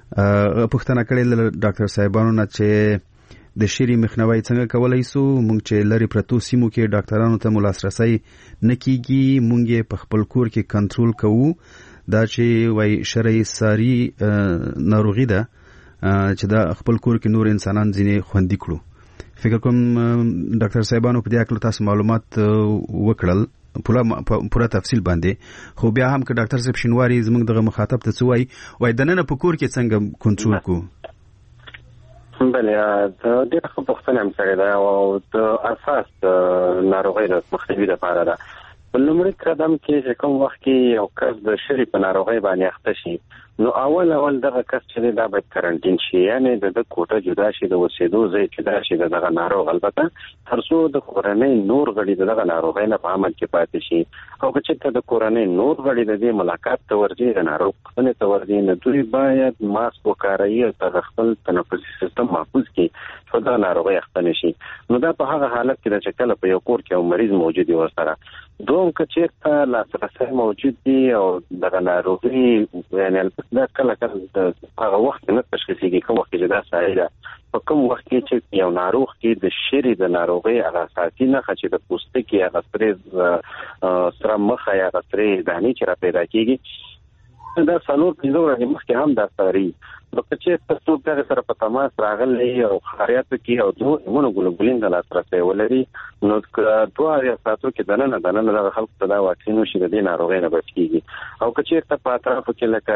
پوښتنه کړې ډاکټر صاحبانو نه چې د شری مخنیوي څنګه کولای شو. مونږ چې لري پرتو سیمو کې ډاکټرانو ته ملاسرسي نکېږي، مونږ په خپل کور کې کنټرول کوو. دا چې وای شرعي ساري ناروغي ده چې دا خپل کور کې نور انسانان ځینې خوندي کړو. فکر کوم ډاکټر صاحبانو په دې اړه تاسو معلومات وکړل پوره تفصیل باندې، خو بیا هم که ډاکټر صاحب شینواری زموږ دغه مخاطب ته څه وای دننه په کور کې څنګه کنټرول کو؟ بله د دې خو پوښتنه هم کړې ده او د اساس ناروغۍ د مخنیوي لپاره ده. په لومړي قدم کې چې کوم وخت کې یو کس د شری په ناروغۍ باندې اخته شي، نو اول دغه کس چې دا باید کرنټین شي، یعنی د کوټه جدا شي، د اوسېدو ځای جدا شي دغه ناروغ، البته ترڅو د کورنۍ نور غړي دغه ناروغۍ نه په امن کې پاتې شي. او که چې د کورنۍ نور غړي د دې ملاقات ته ورځي، د ناروغ څخه ته ورځي، نو دوی باید ماسک وکاروي او د خپل تنفسي سیستم محفوظ کړي چې دا ناروغي اخته نشي. نو دا په هغه حالت کې چې کله په یو کور کې یو مریض موجود وي ورسره، دوم که چېرته لاسرسی موجود دي او دغه ناروغي یعنی دا کله هغه وخت نه تشخیصيږي، کوم وخت چې دا صحیح ده، په کوم وخت کې چې یو ناروغ کې د شری د ناروغي هغه اساسي نښه چې د پوستکي هغه سره مخه یا سره دانی چې را پیدا کیږي، دا څلور پنځه ورځې مخکې هم دا ساري. نو که چې تاسو دغه سره په تماس راغلی او خاریات کې او دوه ایمونوګلوبولین د لاسرسي ولري، نو دوه یا ساتو کې دننه دغه خلکو ته دا واکسین وشي د دې ناروغۍ نه بچ کیږي. او که چې په اطرافو کې لکه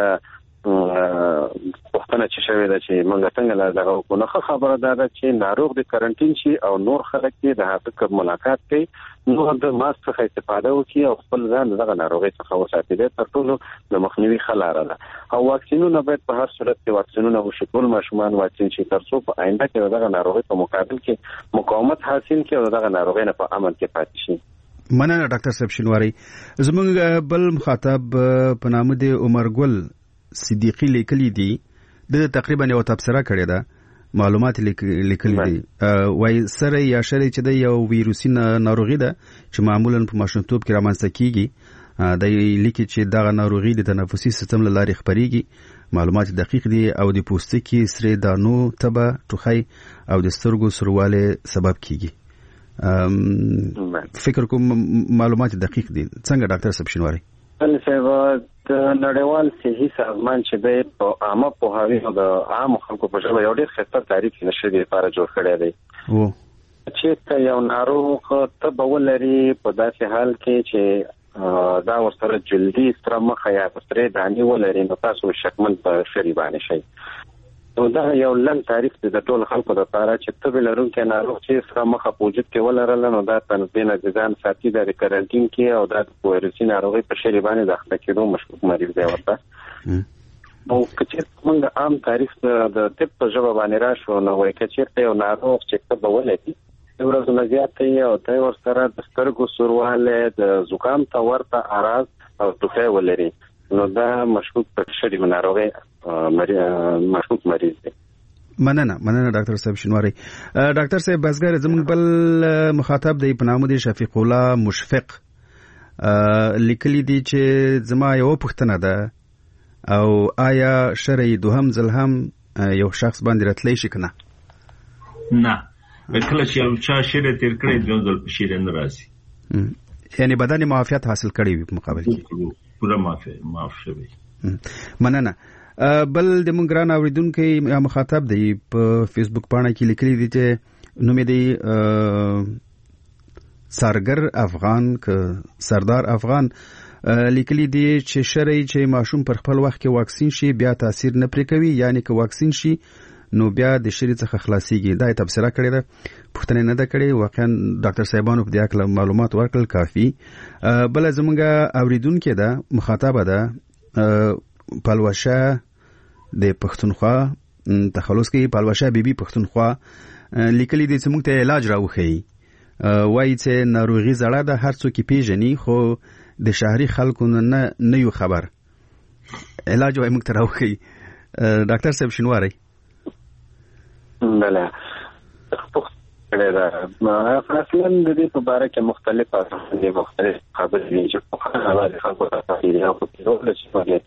پوښتنه چې شوې ده چې موږ څنګه دغه کوونه خبره ده چې ناروغ د کرنټین شي او نور خلک دې د هغه ملاقات کوي، نو د ماسک څخه استفاده وکړي او خپل ځان دغه ناروغۍ څخه وساتي. دا تر ټولو د مخنیوي خلاره ده. او واکسینونه باید په هر صورت کې واکسینونه وشي، ټول ماشومان واکسین شي ترڅو په آینده کې دغه ناروغۍ په مقابل کې مقاومت حاصل کړي او دغه ناروغۍ نه په امن کې پاتې شي. مننه ډاکټر صاحب شینواری. زموږ بل مخاطب په نامه د عمر ګل صدیقی لیکلی دی، د تقریبا یو تبصره کړې ده، معلومات لیکلي دي. وای سره یا شری چې د یو ویروسي ناروغي ده چې معمولا په ماشومتوب کې رامنځته کیږي. د لیکي چې دغه ناروغي د تنفسي سیستم له لارې خپريږي. معلومات دقیق دي او د پوستکي سره دانو تبه ټوخی او د سترګو سرواله سبب کیږي. فکر کوم معلومات دقیق دي. څنګه ډاکټر صاحب شینواری؟ د نړیوال صحي سازمان چې د عامه پوهاوی او د عام خلکو په ژبه یو ډېر ښه تعریف نشي لپاره جوړ کړی دی. چې یو ناروغ تبه ولري په داسې حال کې چې دا ورسره جلدي ستر مخه یا سره دانی ولري، نو تاسو شکمن په شری باندې شي. نو دا یو لنډ تعریف دی د ټول خلکو لپاره چې تبه لرونکي ناروغ چې سره مخه په وجود کې ولرل، نو دا تنظیم ځان ساتي د کرنټین کې او د وایرسي ناروغي په شری باندې داخله کېدو مشکوک مریض دی ورته. نو کچې موږ عام تعریف د طب په ژبه باندې راشو، نو وایي کچې یو ناروغ چې تبه ولري ورځونه زیاتې او ته ورسره د سترګو سرواله، د زکام ته ورته اعراض او ټوخی ولري، نو دا مشکوک په شری ناروغي مشکوک مریض دی. مننه ډاکټر صاحب شینواری. ډاکټر صاحب بازګر زموږ بل مخاطب دی په نامه دی شفیق الله مشفق، لیکلی دی چې زما یو پوښتنه ده، او آیا شرعي دوهم ځل هم یو شخص باندې راتلی شي کنه؟ نه، کله چې یو چا شری تیر کړی دوه ځل په شری نه راځي، یعنی بدن معافیت حاصل کړی وي په مقابل کې پوره معاف شوی. مننه. بل د مونږ ګران اوریدونکو یا مخاطب دی په فیسبوک باندې کې لیکلی دی چې نوم دی سارګر افغان که سردار افغان، لیکلی دی چې شرعي چې ماشوم پر خپل وخت کې واکسین شي بیا تاثیر نه پرې کوي، یعنی که واکسین شي نو بیا د شری څخه خلاصيږي. دا تبصره کړې ده، پوښتنه نه ده کړې. واقعا ډاکټر صاحبانو په دې اړه معلومات ورکړل کافي. بل زمونږ اوریدونکو ده مخاطبه ده پلوشه د پښتونخوا تخلص کې پلوشه بیبي پښتونخوا، لیکلي دي چې موږ ته علاج راوخی. وایي چې ناروغي زړه ده، هر څوک پیژني، خو د شهري خلکو نه یو خبر. علاج وایي موږ ته راوخی. ډاکټر صاحب شینواری. بله اصلا د دې په باره کې مختلف خبرې دي چې په خبره خلکو ته تفصیلي او په ټول چې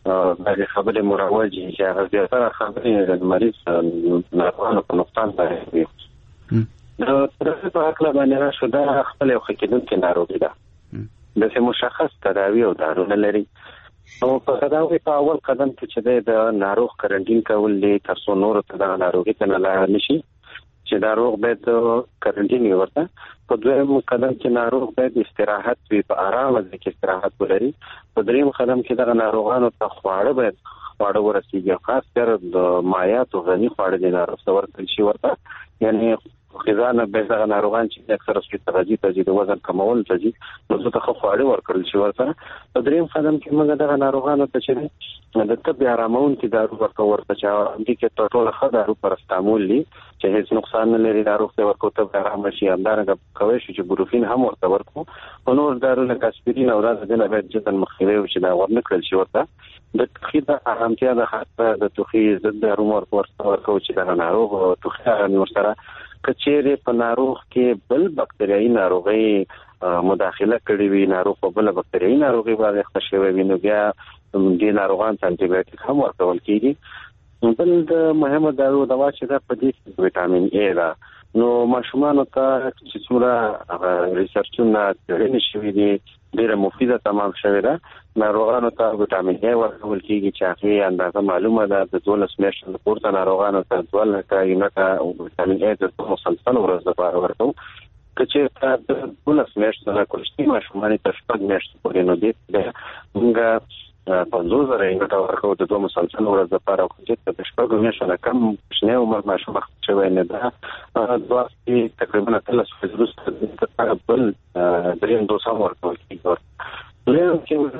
د خبرې مروجي چې هغه زیاتره خبرې د مریض ناروغانو په نقصان باندې د ترڅ په حق باندې راشو دا خپل یو خکېدونکې ناروغي ده د مشخص تداوی او دارونه لري او په تداوی په اول قدم کې چې د ناروغ کرنټین کول دي ترڅو نور ته د ناروغي ته نه لاړ نشي چې ناروغ باید کرنټین ورته په دویم قدم کې ناروغ باید استراحت وي په آرام ځای کې استراحت ولري په دریم قدم کې د ناروغانو ته خواړه ورسیږي خاص کر د مایعات او غني خواړه د ناروغ ته ورکړل شي ورته یعنی خزانه به د ناروغان چې اکثر سپیڅلګي ته د وزن کمول ته دي نو څه ته خواړه ورکړل شي ورته په دریم قدم کې موږ د ناروغانو ته چې د طب هارمون کې دارو ورکړل چې د کې ټول خدارو پرستامول دي چې هیڅ نقصان نه لري ناروغ ته ورکو ته هارم شي همدارنګه کوي چې بروفین هم ورته ورکو او نور دارو لکه اسپرین او راځي نه باید جدا مخنیوي چې دا ورنکړل شي ورته د تخیده ارامتیا د خاصه د توخی ضد دارو ورکو چې د ناروغ توخی نور سره کچېره په ناروغ کې بل بکټریايي ناروغي مداخله کړې وي ناروغ په بل بکټریايي ناروغي باندې ښه شوی نو بیا د ناروغان ته انټي بایوټیک هم ورکول کیږي بل د مهمه دارو دوا چې د پدې وټامین ای دا نو ماشومان ته چې څومره ریسرچونه کړي شوی دي ډیره مفیده تمام شوی دا ناروغانو ته وټامین ای ورکول کیږي چې هغه اندازه معلومه ده د 12 میاشتو پورته ناروغانو ته 12 یونټه وټامین ای د مسلسل ورځ لپاره ورکو کچې د 12 میاشتو نه کوشتي ماشومان ته 8 میاشتو پورې نو دې موږ 50,000 یونټه ورکو د 2 مسلسل ورځ لپاره کوشتي د 8 میاشتو نه کم شنه عمر ماشوم شوی نه ده دوه تقریبا 3 ورځې وروسته بل دریم دوه سم ورکول کیږي له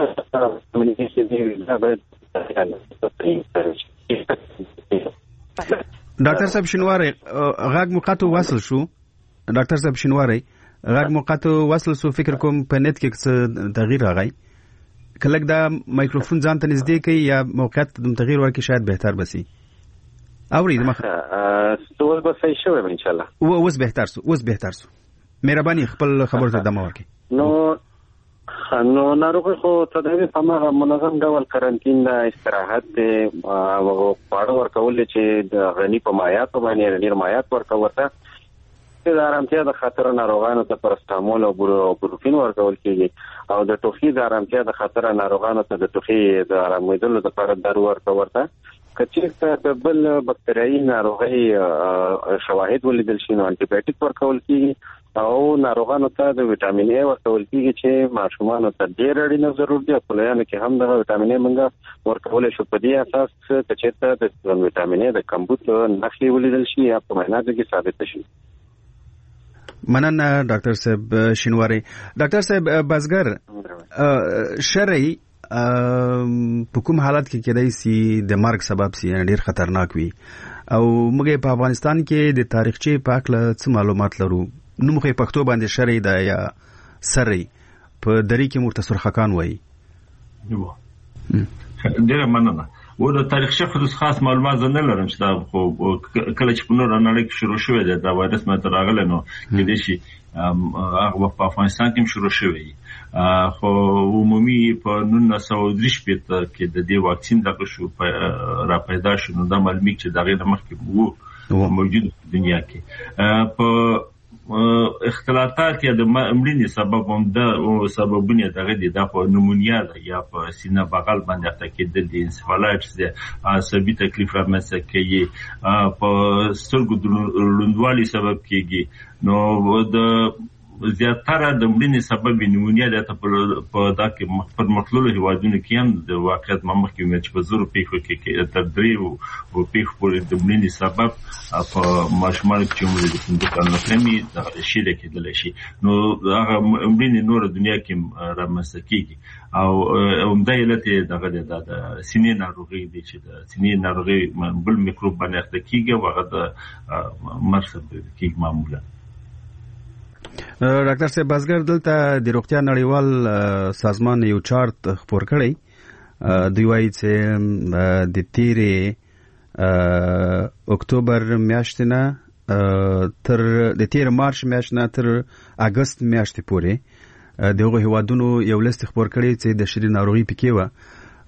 ډاکټر صاحب شینواری غاګ مقاطو وصل شو ډاکټر صاحب شینواری غاګ مقاطو وصل شو فکر کوم په نت کې څه تغییر راغی کله دا مایکروفون ځان ته نږدې کوي یا موقعیت د تغییر ورکړي شاید بهتر بسی اوري دمخه ټول به صحیح شوی ان شاء الله اوس بهتر سو مهرباني خپل خبر ته دمه ورکړي نو ناروغ خو تداوی په هغه منظم ډول کرنټین د استراحت او خواړه ورکول چې د غني په مایعات باندې ډیر مایعات ورکول د آرامتیا د خطر ناروغانو ته پرستامول او بروفین ورکول کیږي او د ټوخي د آرامتیا د خطر ناروغانو ته د ټوخي د آرامېدلو لپاره دارو ورکول کچېرته د بل بکټریايي ناروغي شواهد ولیدل شي نو انټي بایوټیک ورکول کیږي او ناروغانو ته د وټامین ای ورکول کیږي چې ماشومان ته ډېر اړینه ضرورت دی په لایانو کې هم د وټامین ای منګه ورکول شو په دې اساس چې د وټامین ای د کمبود نښې ولیدل شي یا په معایناتو کې ثابت شي مننه ډاکټر صاحب شینواری ډاکټر صاحب بازګر شرعي په کوم حالت کې کېدای سي د مرګ سبب سي ډیر خطرناک وي او موږ په افغانستان کې د تاریخچه په اړه څه معلومات لرو نو موږ په پښتو باندې شرعي دا یا سري په دری کې مرتصر خکان وایي ډیر مننه و د تاریخچه خصوص خاص معلومات نه لرم چې دا کله چې په نور نړۍ کې شروع شوی دی دا وایرس ماته راغلی نو کې دي شي هغه په افغانستان کې شروع شوی خو عمومي په 1930 کې د دې واکسین دغه شو را پیدا شو نو دا معلومات چې دغه مخکې وو موجود په دنیا کې په اختلاطات یا د مړینې سبب هم د سببونه دغه دي د نمونیا یا په سینه بغل باندې تاکید د انسفالایټس د عصبي تکلیف رامنځته کوي په سترګو لوندوالي سبب کیږي نو د زیاتره د مړینې سبب نمونیا د په دغه پر مخلوق هیوادونو کې هم د واقعیت مخکې مې چې په زورو پیښو کې تر 3 او پیښو پورې د مړینې سبب په ماشومان چې موږ د صندوق نفرمي د شي د کېدل شي نو هغه مړینې نور دنیا کې رامنځته کیږي او همدا علت دغه د سینې ناروغي دي چې د سینې ناروغي بل میکروب باندې اخته کیږي او هغه د مرض کیږي معمولا ډاکټر صاحب بازګر دلته د روغتیا نړیوال سازمان یو چارت خپور کړی دوی وايي چې د تیرې اکتوبر میاشتې نه تر د تیر مارچ میاشتې نه تر اگست میاشتې پورې دغه هیوادونو یو لیست خپور کړی چې د شری ناروغي پکې و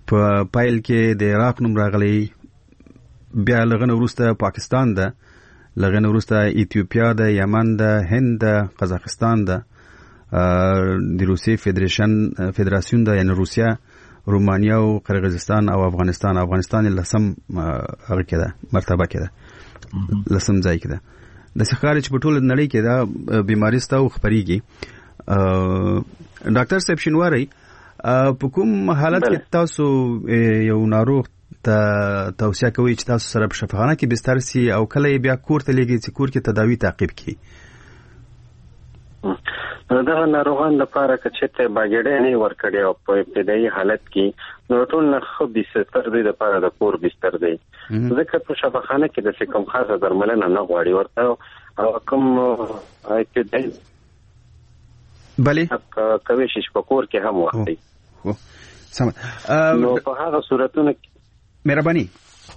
په پایل کې د عراق نوم راغلی، بیا لغنه وروسته پاکستان ده، لغنه وروسته ایتیوپیا ده، یمن ده، هند ده، قزاقستان ده، د روسیې فدراسیون ده، یعنی روسیا، رومانیا او قرغیزستان او افغانستان. افغانستان لسم هغه کې ده، مرتبه کې ده، لسم ځای کې ده. د ښکاري چې په ټول نړۍ کې دا بیماری ستا او خبريږي. ډاکټر صاحب شینواری، په کوم حالت کې تاسو یو ناروغ ته توصیه کوي چې تاسو سره په شفاخانه کې بستر سي او کله بیا کور ته لګي چې کور کې تداوی تعقیب کړي؟ دا ناروغان لپاره چې باګړې نه ورکړي او په ابتدایي حالت کې نو ټول نه خو بستر دی لپاره د کور بستر دی. ځکه په شفاخانه کې د کوم خاصه درملنه نه غواړي ورته او کوم ابتدایي بله کوي چې په کور کې هم وخت دی. سم. نو په هغه صورتونو کې مهرباني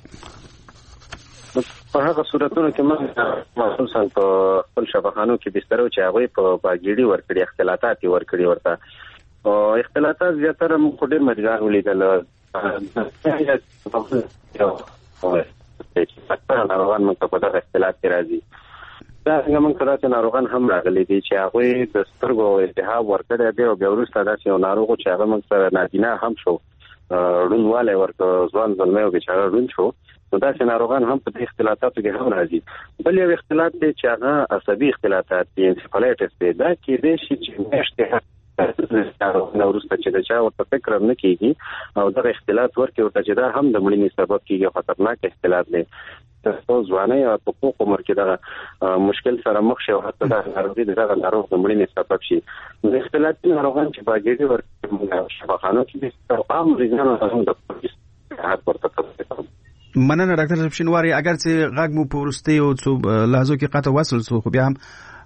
په هغه صورتونو کې خصوصا په خپل شفاخانو کې بستر او چې هغه په باګړي ورکړي اختلاطات ورکړي ورته او اختلاطات زیاتره خو ډېر مریضان ولیدل ناروغان موږ په دغه اختلاط کې راځي. دا څنګه موږ ته ناروغان هم راغلي دي چې هغه د سترګو التهاب ورکړي دی او بیا وروسته دا چې ناروغ چې هغه موږ سره نادینه هم شو روانواله ورته ځوان زلمه او بیچاره روان شو. نو دا چې ناروغان هم په اختلاطاتو کې هم راځي. بل یو اختلاط دی چې هغه عصبي اختلاطات دي، انسفالایټس دی. دا کې دی چې نشته نو وروسته چې دا چا ورته فکر نه کیږي او دا اختلاط ورکه ورته چې دا هم د مړینې سبب کیږي، خطرناک اختلاط دی. تاسو ځواني او په کوم عمر کې دا مشکل سره مخ شي او حتی دا ناروغي د ناروغ د مړینې سبب شي. د اختلاط ناروغان چې باګړي ورته شفاخانو کې دي او عام مریضانو هم د حالت ورته کوي. مننه ډاکټر شینواری. اگر چې غږ مو په ورستي او څو لحظو کې قطع وصل سو، خو بیا هم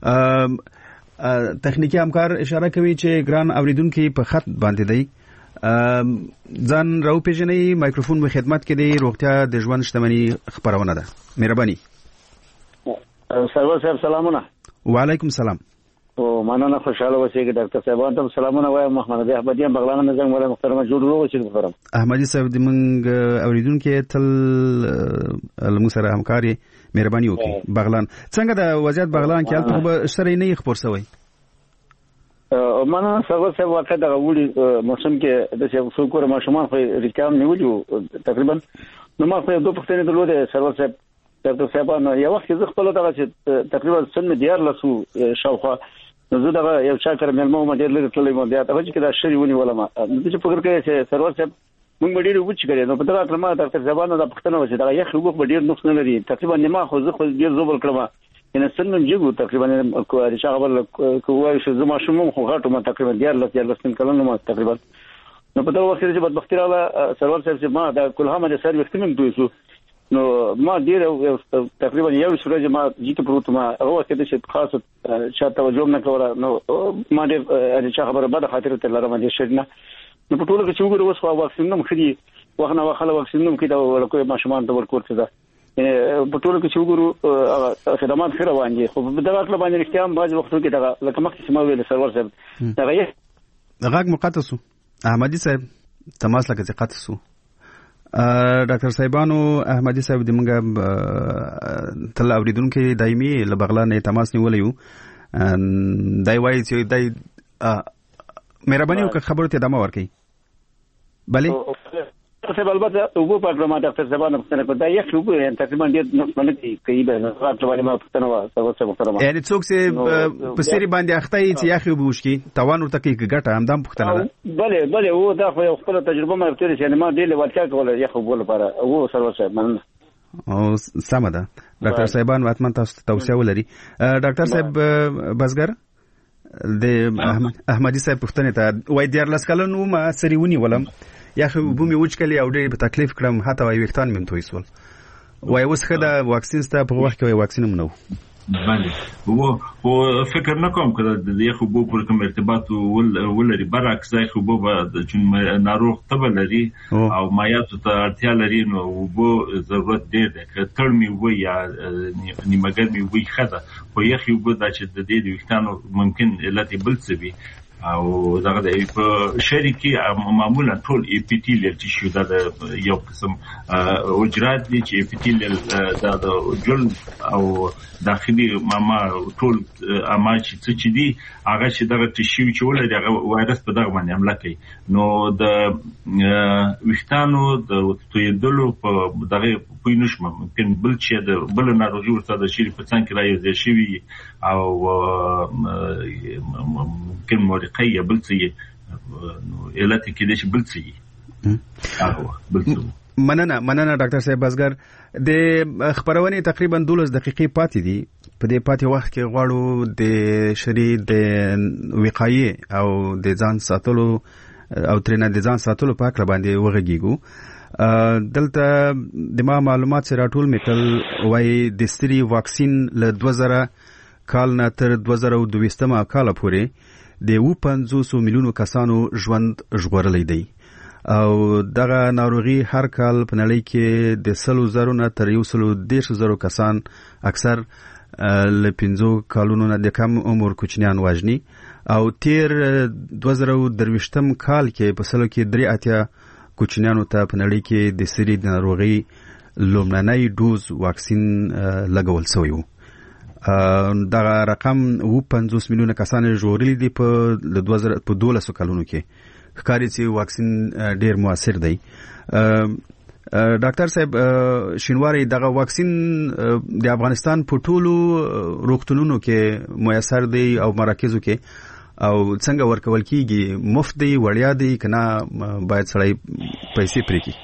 تخنیکی همکار اشاره کوي چې ګران اوریدونکو په خط باندې دی. ځان راو پیژنې، مایکروفون په خدمت کې دی. روغتیا د ژوند شتمنۍ خبرونه ده. مهرباني. سرور صاحب سلامونه. وعلیکم السلام. او مننه، خوشاله اوسئ. ډاکټر صاحب ته سلامونه وایم. محمد احمدیان بغلان نظم ولا محترم جوړ اوسئ. محترم احمدي صاحب د من اوریدونکو تل موږ سره همکاري مهرباني وکړي. بغلان څنګه د وضعیت بغلان کې البته به سره نه خبر شوی؟ مننه سرور صاحب. واقع د غوړي موسم کې د څوکور ماشومان خو ریکام نیولیو تقریبا. نو ما په دوه پښتنې درلوده سرور صاحب. ډاکټر صاحب یو وخت زه خپل دغه چې تقریبا سن دیار لسو شاوخوا زه دغه یو چا کر ملمو ما ډېر لږ تللی مو بیا ته چې دا شری ونی ولا ما د فکر کوي چې سرور صاحب موږ ډېر وچ کړی. نو په دغه کلمه ډاکټر صاحب نو د پښتنو چې دا یخ وګ ډېر نقص نه لري. تقریبا نیمه خو زه خو ډېر زوبل کړم ان سن جګو تقریبا کوه شغل کوه چې زما شوم خو غاټو ما تقریبا دیار لسن کلنو ما تقریبا. نو په دغه وخت کې چې بدبختی راغله سرور صاحب چې ما دا کلهمه د سر وختم دوی شو. نو ما ډیر تقریبا یو ورځ ما جیته پروت ما هغه کې د خاصه شاته توجه نه کوله. نو ما دې چې خبره بده خاطر ته لرم دې شرنه. نو په ټولو کې چې وګورو وسو واکسین نوم خدي وغنه وخله واکسین نوم کې دا ولکه ماشومان ته ورکوته ده. په ټولو کې چې وګورو خدمات خیر روان دي. خو په دغه اړه باندې اختیام باز وختو کې دا لکه مخکې سم ویل سرور صاحب دا غږ مقطسو احمدي صاحب تماس لکه چې قطسو. ډاکټر صاحبانو احمدي صاحب د منګه تل اوریدونکو دایمي لبغلان تماس نیولیو. دای وای چې دای مهرباني وکړه خبرو ته ادامه ورکړئ. بله څه بلبات او په پروګرام ډاکټر صاحبانو څنګه په دای یو په تقریبا ډیر نقصان کوي به راځي باندې پښتنو څه محترم یعنی څوک چې په سری باندې اخته چې یاخي وبوشکی توان ورته کې ګټه همدم پښتنه ده. بله و دا خو یو خپل تجربه مې کړې چې ما دې له ورکا کوله یاخو بول لپاره او سرور صاحب مننه. او سم ده ډاکټر صاحبان واتمن تاسو توصيه ولري. ډاکټر صاحب بسګر د احمدي صاحب پښتنه ته وای دیر لاس کلنو ما سری ونی ولم یا خو بومي وچکلی او ډېر په تکلیف کړم حتی وای وختان مم توي سول وای اوس خدا واکسین ستا په وخت کې وای واکسین مونږ بله و فکر نکوم که د یخو بو پر کوم ارتباط ولري برعکس ځای خو بو چې ناروغ تبه لري او مایاتو ته اړتیا لري نو بو ضرورت دی که تړمي وي یا نیمګرمي وي خدا خو یخي بو دا چې د دې وختانو ممکن علت بل څه وي او دغه د شریکي معمولا ټول اپیتیلیل ټیشو د یو قسم وجرات دي چې اپیتیلیل د جلد او داخلي ټول اما چې دي هغه چې دغه ټیشو چې ولري هغه وایرس په دغه باندې حمله کوي نو د وختانو د تویدلو په دغه پوینش ممکن بل چې د بل ناروغي ورته د شری په څنګه راځي شي او ممکن مورقي بل څه نو علت کې د بل څه مننه ډاکټر صاحب بزګر د خبرونه تقریبا 12 دقیقې پاتې دي په دې پاتې وخت کې غواړو د شری د وقایې او د ځان ساتلو او ترنه د ځان ساتلو په اړه باندې وغږیږو دلته د معلومات سره ټول میکل وای د ستري واکسین له 2000 کال نه تر 2022 کال پورې د 500 میلیونو کسانو ژوند ژغورلی دی او دغه ناروغي هر کال په نړۍ کې د 100,000 نه تر 110,000 کسان اکثر له 15 کالونو نه د کم عمر کوچنیان واجني او تیر 2023 کال کې په سلو کې 3 کوچنیانو ته په نړۍ کې د سری د ناروغي لومړنی ډوز واکسین لګول شوی و دا رقم 500 میلیونه کسان ژغورلي دي په 12 کلونو کې ښکاري چې واکسین ډیر موثر دی ډاکټر صاحب شینواری دغه واکسین د افغانستان په ټولو روغتونونو کې میسر دی او مراکزو کې او څنګه ورکول کیږي مفت دی وړیا دی کنه باید سړی پیسې پرې کړي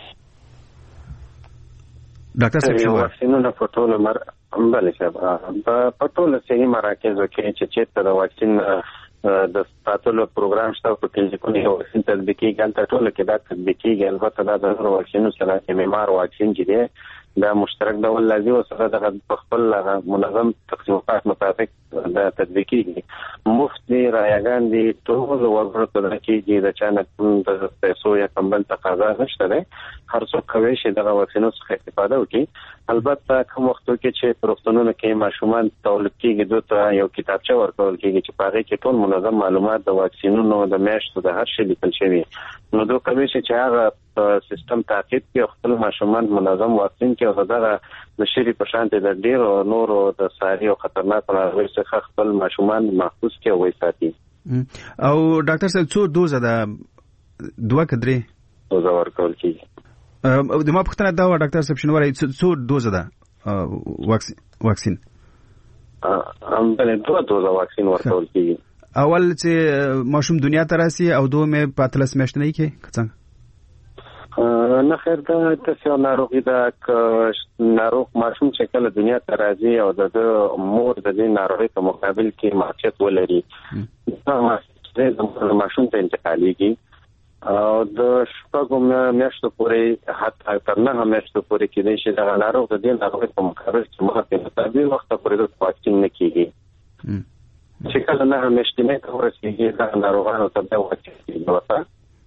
ډاکټر صاحب شینواری واکسینونه په ټولو بله صاحب په ټولو صحي مراکزو کې چې د واکسین د ساتلو پروګرام شته په کلینیکونو کې واکسین تطبیقي ګڼ ټول کې دا تطبیقي البته دا د واکسینو سره معیار واکسین چې دی دا مشترک ډول لازم او سره د خپل منظم تقسیمات مطابق دا تطبیقي مفت دی رایگان دی ټول ورته د کېږي د چانه د پیسو یا کمبل تقاضا نشته ده هر څوک کوي چې د واکسینو څخه استفاده وکړي البته کوم وخت کې چې پروګرامونو کې ماشومان تولید کېږي دوی یو کتابچه ورکول کېږي چې پاره کې ټول منظم معلومات د واکسینونو د میاشتو د هر شي لیکل شوی نو دوی کوي چې هغه سیستم تعقیب کې خپل ماشومان منظم واکسین کې او دغه د شری په شان د ډیر نور د ساري او خطرناک ناروغیو څخه خپل ماشومان محفوظ کې وای ساتي او ډاکټر صاحب څو دوزه ده دوه کډري دوزه ورکول کیږي د ما پختنه دا ډاکټر صاحب شنواری څو دوزه ده واکسین بله دوه واکسین ورکول کیږي اول چې ماشوم دنیا ته راسي او دوه مې پاتلس میاشتنی کې څنګه نه خیر دا تاسو ناروغي دا ناروغ ماشوم چې کله دنیا ته راځي او د مور د دې ناروغي په مقابل کې معافیت ولري دا ماشوم ته انتقالېږي او د شپږو میاشتو پورې حتی تر 9 میاشتو پورې کې د شي د ناروغ د دې ناروغي په مقابل کې معافیت تابع وخت پورې د واکسین نه کیږي چې کله 9 میاشتې نه ورسېږي دا ناروغانو ته د واکسین ورته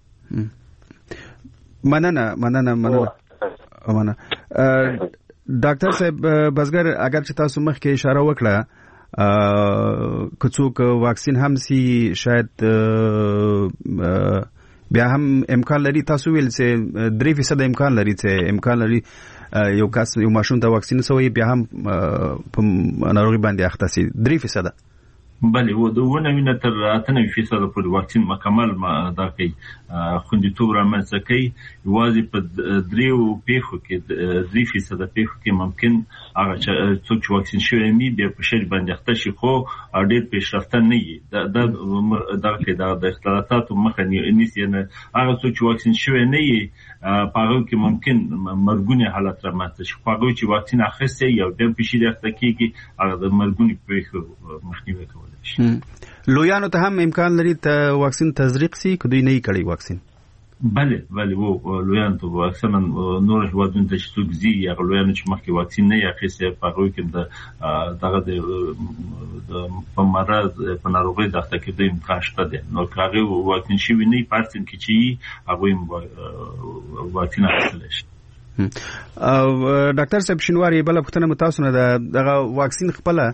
مننه ډاکټر صاحب بزګر اگر چې تاسو مخکې اشاره وکړه کڅوک واکسین هم سي شاید بیا هم امکان لري تاسو ویل چې 3% امکان لري یو کس یو ماشوم ته واکسین سوی بیا هم په ناروغي باندې اخته سي 3% بله و دونه وینه تر 98% پورې واکسین مکمل دا کوي خوندیتوب رامنځته کوي یوازې په 3 پیښو کې 3% پیښو کې ممکن هغه څوک چې واکسین شوی نه دی په شری باندې اخته شي خو ډېر پیشرفته نه وي دا کې د اختلالاتو مخه نیسي نه هغه څوک چې واکسین شوی نه وي په هغه کې ممکن مرګونی حالت رامنځته شي هغه چې واکسین اخیسته یو د پیښې اخته کېږي هغه د مرګونی پیښو مخنیوي کوي لویانو ته هم امکان لري ته واکسین تزریق سي کدی نه کړي واکسین بله وو لویانو ته واکسین نور هوادون ته چې زی یا لویانو چې مخکې واکسین نه اخیسته په هغه کې دغه د په مرض په ناروغي د اخته کېدو امکان شته دي نو هغه واکسین شي نه پارتن کې چې هغه واکسین اخیستل شي ډاکټر صاحب شینواری بل پختنه متاسونه دغه واکسین خپل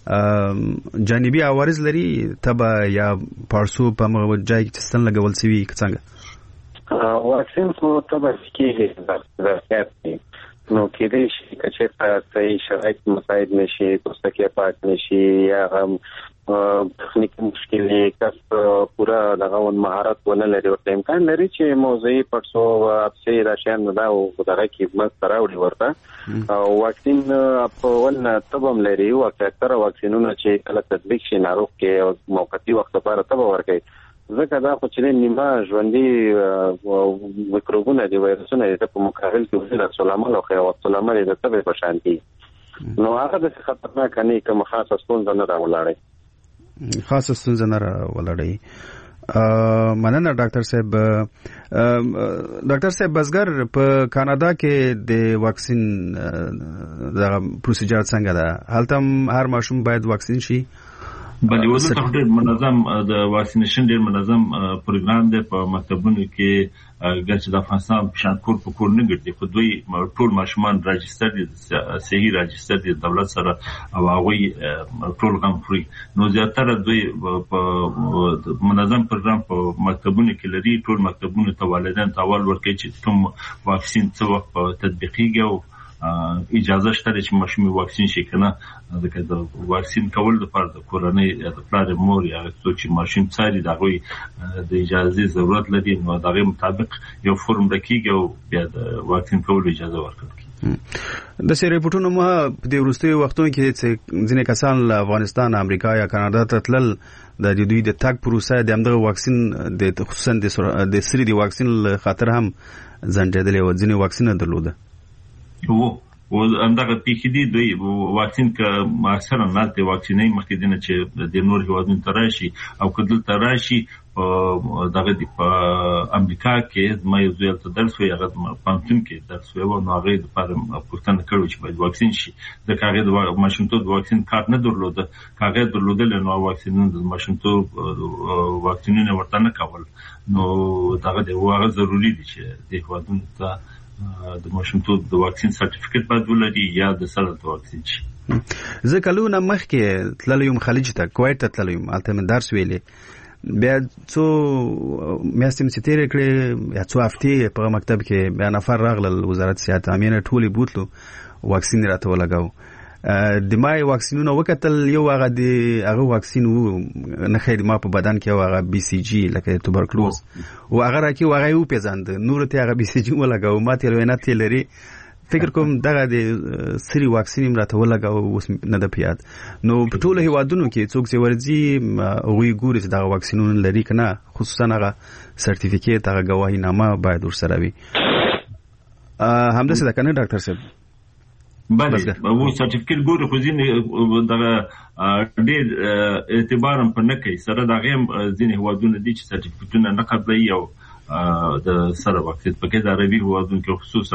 جانبي عوارض لري تبه یا پارسو په ځای کې ستن لګول سوي څنګه واکسین خو تبه کېږي د نو کېدای شي چې صحیح شرایط مساعد نشي پوستکی پاک نشي یا هم تخنیکی مشکلې کس پورا دغه مهارت ونه لري او امکان لري چې موضوعي پټسو اپسي راشن دا او دغه خدمت تراوړي ورته او واکسین په ول تبم لري او اکثره واکسینونه چې کله تطبیق شي ناروغ کې موقتی وخت لپاره تبه ورکړي ځکه دا خو چې نیمه ژوندۍ میکروبونه دي وایرسونه دي په مقابل کې وزیر سلامل او خیرات سلامل د تبه په شان دي نو هغه د خطرناک نه کوم خاصه ستونزه نه راولاړي خاصه ستونزه نه راولاړي مننه ډاکټر صاحب بزګر په کاناډا کې د واکسین د پروسیجر څنګه ده هلته هر ماشوم باید واکسین شي بلې وزه ډېر منظم د واکسینیشن ډېر منظم پروګرام دی په مکتبونو کې ګرځي د افغانستان په شان کور په کور نه ګرځي خو دوی ټول ماشومان راجستر دي صحیح راجستر دي دولت سره او هغه ټول غم فري نو زیاتره دوی په منظم پروګرام په مکتبونو کې لري ټول مکتبونو ته والدین ته اول ورکړي چې کوم واکسین څه وخت تطبیقیږي او اجازه شته چې ماشوم واکسین شي کنه ځکه د واکسین کول د فرد کورنۍ د پلار مور یا څوک چې ماشوم څاري د غوي د اجازه ضرورت لري نو د غي مطابق یو فرم دکېږي او بیا د واکسین کول اجازه ورکړي د سې ریپورتونو مه د وروستي وختونو کې چې ځینې کسان له افغانستان امریکا یا کاناډا ته تلل د دوی د تاګ پروسه د همدغه واکسین د خصوصا د سری دی واکسین خاطر هم ځنډېدل او ځینې واکسین درلوده او اندغه پی کې دی واکسین ک اکثرا نالته واکسینې مخکې دنه چې د نور هیوادونو تراشي او کدل تراشي دغه دی په امریکا کې مې زویل ته درس وی هغه پانتون کې درس وی او نو هغه د پاره پښتنه کړو چې باید واکسین شي د کاغه د ماشومتوب واکسین کارت نه درلوده کاغه درلودل نو واکسینونه د ماشومتوب واکسینونه ورته نه کول نو دغه دی هغه ضروری دي چې د هیوادونو ته د ماشومتوب د واکسین سرټیفیکټ باید ولري یا د سره د واکسین شي زه کلونه مخکې تللم خلیج ته کویت ته تللم البته من درس ویلې بیا څو میاشتې چې تیر کړې یا څو هفتې په مکتب کې بیا نفر راغلل وزارت صحت عامه ټولې بوتلو واکسین راته ولګاو د مای واکسینونه وکتل یو هغه واکسین نه خیر ما په بدن کې هغه بي سي جي لکه توبرکلوز او هغه راکې هغه یو پیژاند نور ته هغه بي سي جي ولګاو ما ته وینا ته لري فکر کوم دغه د سری واکسین راته ولګاو اوس نه د پیاد نو په ټول هیوادونو کې څوک چې ورځي وی ګوري چې دغه واکسینونه لري کنه خصوصا هغه سرټیفیکیټ هغه گواهی نامه باید ورسره وي همداسې ده کنه ډاکټر صاحب بله وو سرټیفیکیټ ګوري خو ځینې دغه ډېر اعتبار هم په نه کوي سره دغه ځینې هیوادونه دي چې سرټیفیکیټونه نه قبلوي او د سره واکسین پکې د عربي هیوادونو کې خصوصا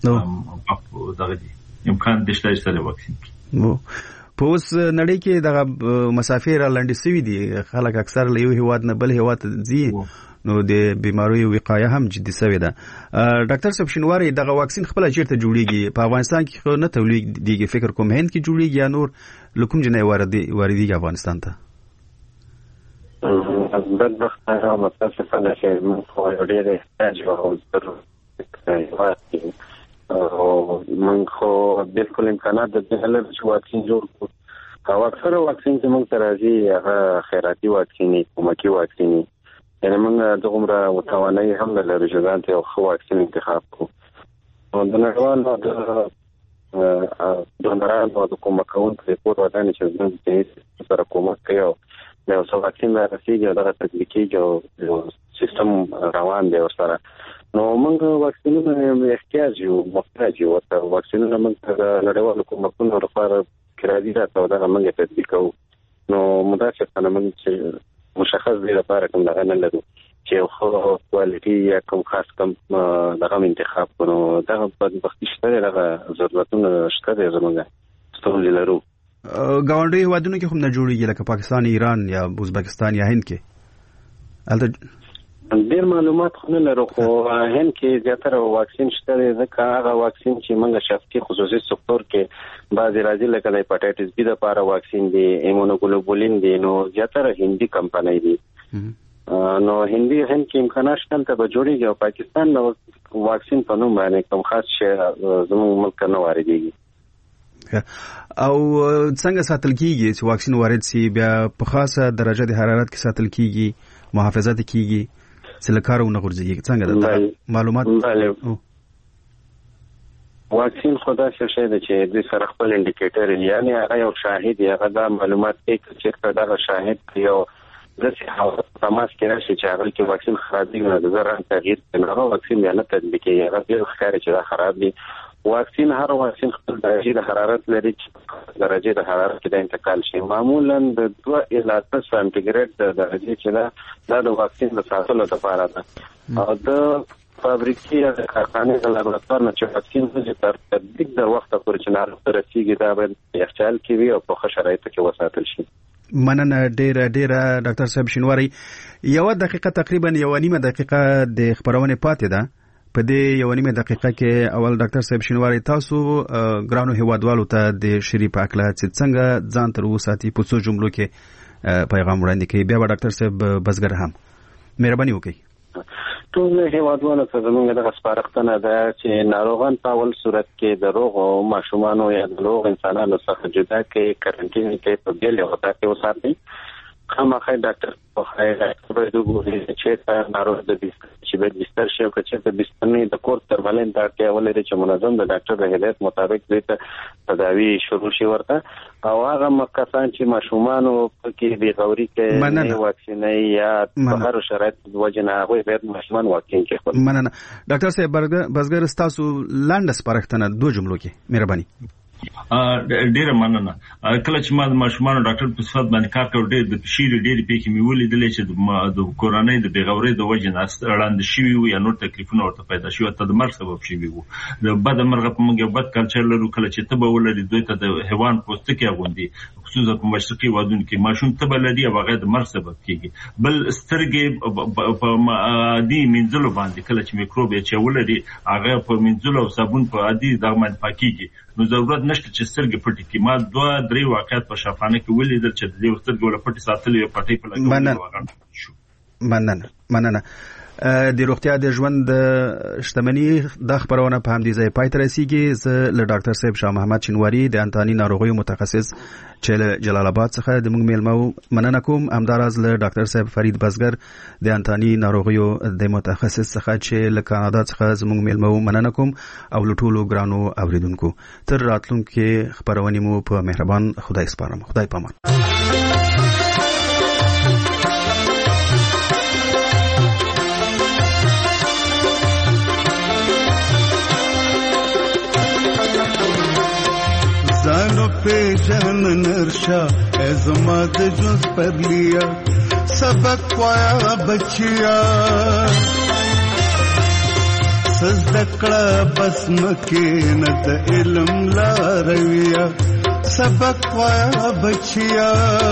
دغه امکان د شته سره واکسین نو په اوس نړۍ کې دغه مسافر لاندې سوي دي خلک اکثر له یو هیواد نه بل هیواد ځي نو د بیماریو وقایه هم جدي شوې ده ډاکټر صاحب شینواری دغه واکسین خپل چیرته جوړیږي په افغانستان کې خو نه تولیدېږي فکر کوم هند کې جوړیږي یا نور لکم جنې واردېږي افغانستان ته بدبختانه متاسفانه چې موږ خو ډېر احتیاج او ضرورت موږ خو بالکل امکانات د دې لپاره چې واکسین جوړ کړو او اکثره واکسین چې موږ ته راځي هغه خیراتي واکسین کومکی واکسین یعنی موږ دغه متوانای هم لرو چې ځان ته خو واکسین انتخاب کړو او د نړیوالو د دونرانو د کومکون په پور ودانې چې زموږ د سره کومک کوي او د واکسین راځي دا تطبیقي جو سیستم روان دی ورسره نو موږ واکسینونه احتیاج یو محتاج یو ته واکسینونه موږ د نړیوالو کومکونو لپاره کراځي راځو دا موږ تطبیقو نو مدافعانه موږ چې مشخص دی لپاره کوم دغه نه لرو چې خو کوالټي یا کوم خاص کوم دغه انتخاب کړو دا په وخت شته دغه ضرورتونه شته زموږ ستونزې لرو ګاونډي هیوادونو کې هم نه جوړیږي لکه پاکستان ایران یا ازبکستان یا هند کې ډیر معلومات خو نه لرو خو هند کې زیاتره واکسین شته ځکه هغه واکسین چې موږ شخصي خصوصي سکتور کې بعضی راځي لکه د هپاتایټس بی لپاره واکسین دی ایمونوګلوبولین دی نو زیاتره هندي کمپنۍ دي نو هند کې امکانات شته ته به جوړیږي او پاکستان نو واکسین په نوم باندې کوم خاص شی زموږ ملک نه واردېږي او څنګه ساتل کیږي چې واکسین وارد سي بیا په خاصه درجه د حرارت کې ساتل کیږي محافظت کیږي چې لکارونه غورځي څنګه د معلومات واکسین خدا شې د چې د سره خپل انډیکیټر یعنی هغه یو شاهد هغه د معلومات چې دا شاهد یو د صحه تماس کې راشي چې هغه کې واکسین خرابې نه د زران تغییر نه واکسین یا نه تطبیقي هغه به ښکاري چې دا خراب دي واکسین هر واکسین خپل درجه د حرارت لري چې درجه د حرارت کې د انتقال شي معمولا د 2 الی 3 سانتیګریډ د درجه چې د واکسین د ساتلو لپاره ده او د فابریکې یا کارخانې د لابراتوار نه چې واکسین د تطبیق در وخت پورې چې ناروغ رسیږي دا به یخچال کې وي او په ښه شرایطو کې وساتل شي. مننه ډیره ډاکټر صاحب شینواری یو دقیقه تقریبا یو نیمه دقیقه د خبرونه پاتې ده په دې یو نیمه دقیقه کې اول ډاکټر صاحب شینواری تاسو ګرانو هیوادوالو ته د شری پاکله چې څنګه ځان تر وساتي په څو جملو کې پیغام وړاندې کوي بیا ډاکټر صاحب بزګر هم مهرباني وکړئ. ټول هیوادوالو ته زموږ د سپارښتنه ده چې ناروغان په اول صورت کې د روغ او ماشومان یا د روغ انسانانو څخه جدا کې کارانتین کې په بیل وخت کې وساتي خامخا ډاکټر په خیر ډاکټر د ګوري چې ناروغ د چې به بستر شي او چې په بستر نه د کور ترمالین ته اړتیا ولري چې منظم د ډاکټر د هدایت مطابق د تداوی شروع شي ورته او هغه مکسان چې ماشومان او کې بي غوري کې واکسین یا په هر شرایط د وجنه هغه باید ماشومان واکسین کې مننه ډاکټر صاحب بزګر تاسو لاندې سپارښتنه 2 جملو کې مهرباني. ډیره مننه کله چې ما د ماشومان ډاکټر په صفت باندې کار کوم د شیر ډیره پیکې مې ولیدلې چې د کورونی د بیغوري د وجه نه اړاند شي وي یا نور تکلیفونه ورته پیدا شي او ته د مرګ سبب شي وي د بد مرغ په موږ بد کلچر لرو کله چې ته به ولري دوی ته د حیوان پوستکي غوندي خصوصا په مشرقي وادونو کې ماشوم ته بلدي او هغه د مرګ سبب کیږي بل سترګې په عادي منځلو باندې کله چې میکروب چې ولري هغه په منځلو او صابون په عادي دغه باندې پاکيږي نو ضرورت نشته چې سترګې پټې کی ما 2-3 واقعات په شفانه کې ولیدل چې د سترګې ولا پټې ساتلې پټې په لګول مننه د روغتیا د ژوند شتمنۍ د خبرونه په هم دي ځای پای ته رسیدي ز له ډاکټر صاحب شاه محمد شینواری د انتاني ناروغیو متخصص چې جلال آباد څخه د موږ میلمو مننه کوم همدارز له ډاکټر صاحب فرید بزګر د انتاني ناروغیو د متخصص څخه چې له کاناډا څخه زموږ میلمو مننه کوم او لټولو ګرانو اوریدونکو تر راتلونکو خبرونه مو په مهربان خدای سپارم خدای پامان. زانو पे जन नरशा एज़माद जुज़ पर लिया सबक पाया बचिया सजदकड़ा बस मके नद इल्म ला रविया सबक पाया बचिया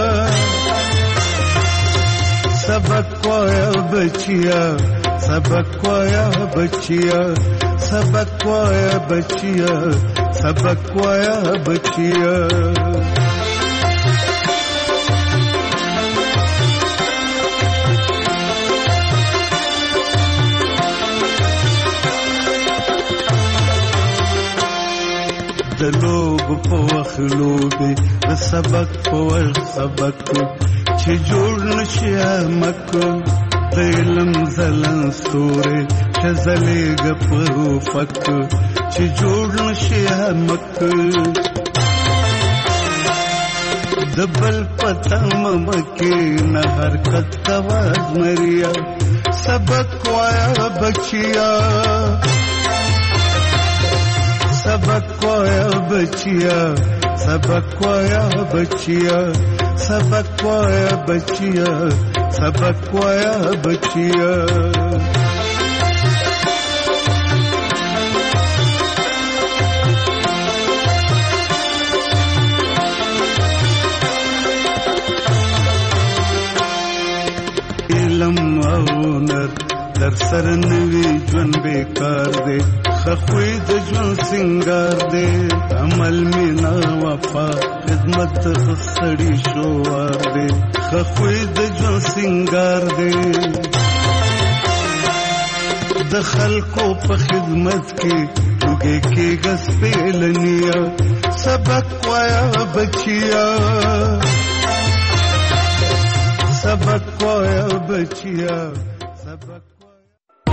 सबक पाया बचिया सबक पाया बचिया सबक पाया बचिया सबक पाया बचिया د لوب په وخلوبه د سبق په ور سبق چې جوړ نشي مکو د علم زلن ستوره چې زلېګ په فک چې جوړ نشي مکو د بل پتم مکه نه حرکت کواز مریا سبق وایا بچیا सबक कोया बचिया सबक कोया बचिया सबक कोया बचिया सबक कोया बचिया इल्म और हुनर در سر نوی ژوند بیکار دی خخوی د ژوند سنگار دی عمل مینا وفا خدمت خسړی شوار دی خخوی د ژوند سنگار دی د خلکو په خدمت کې لوګي کې غس پیلنیا سبق وایا بچیا سبق وایا بچیا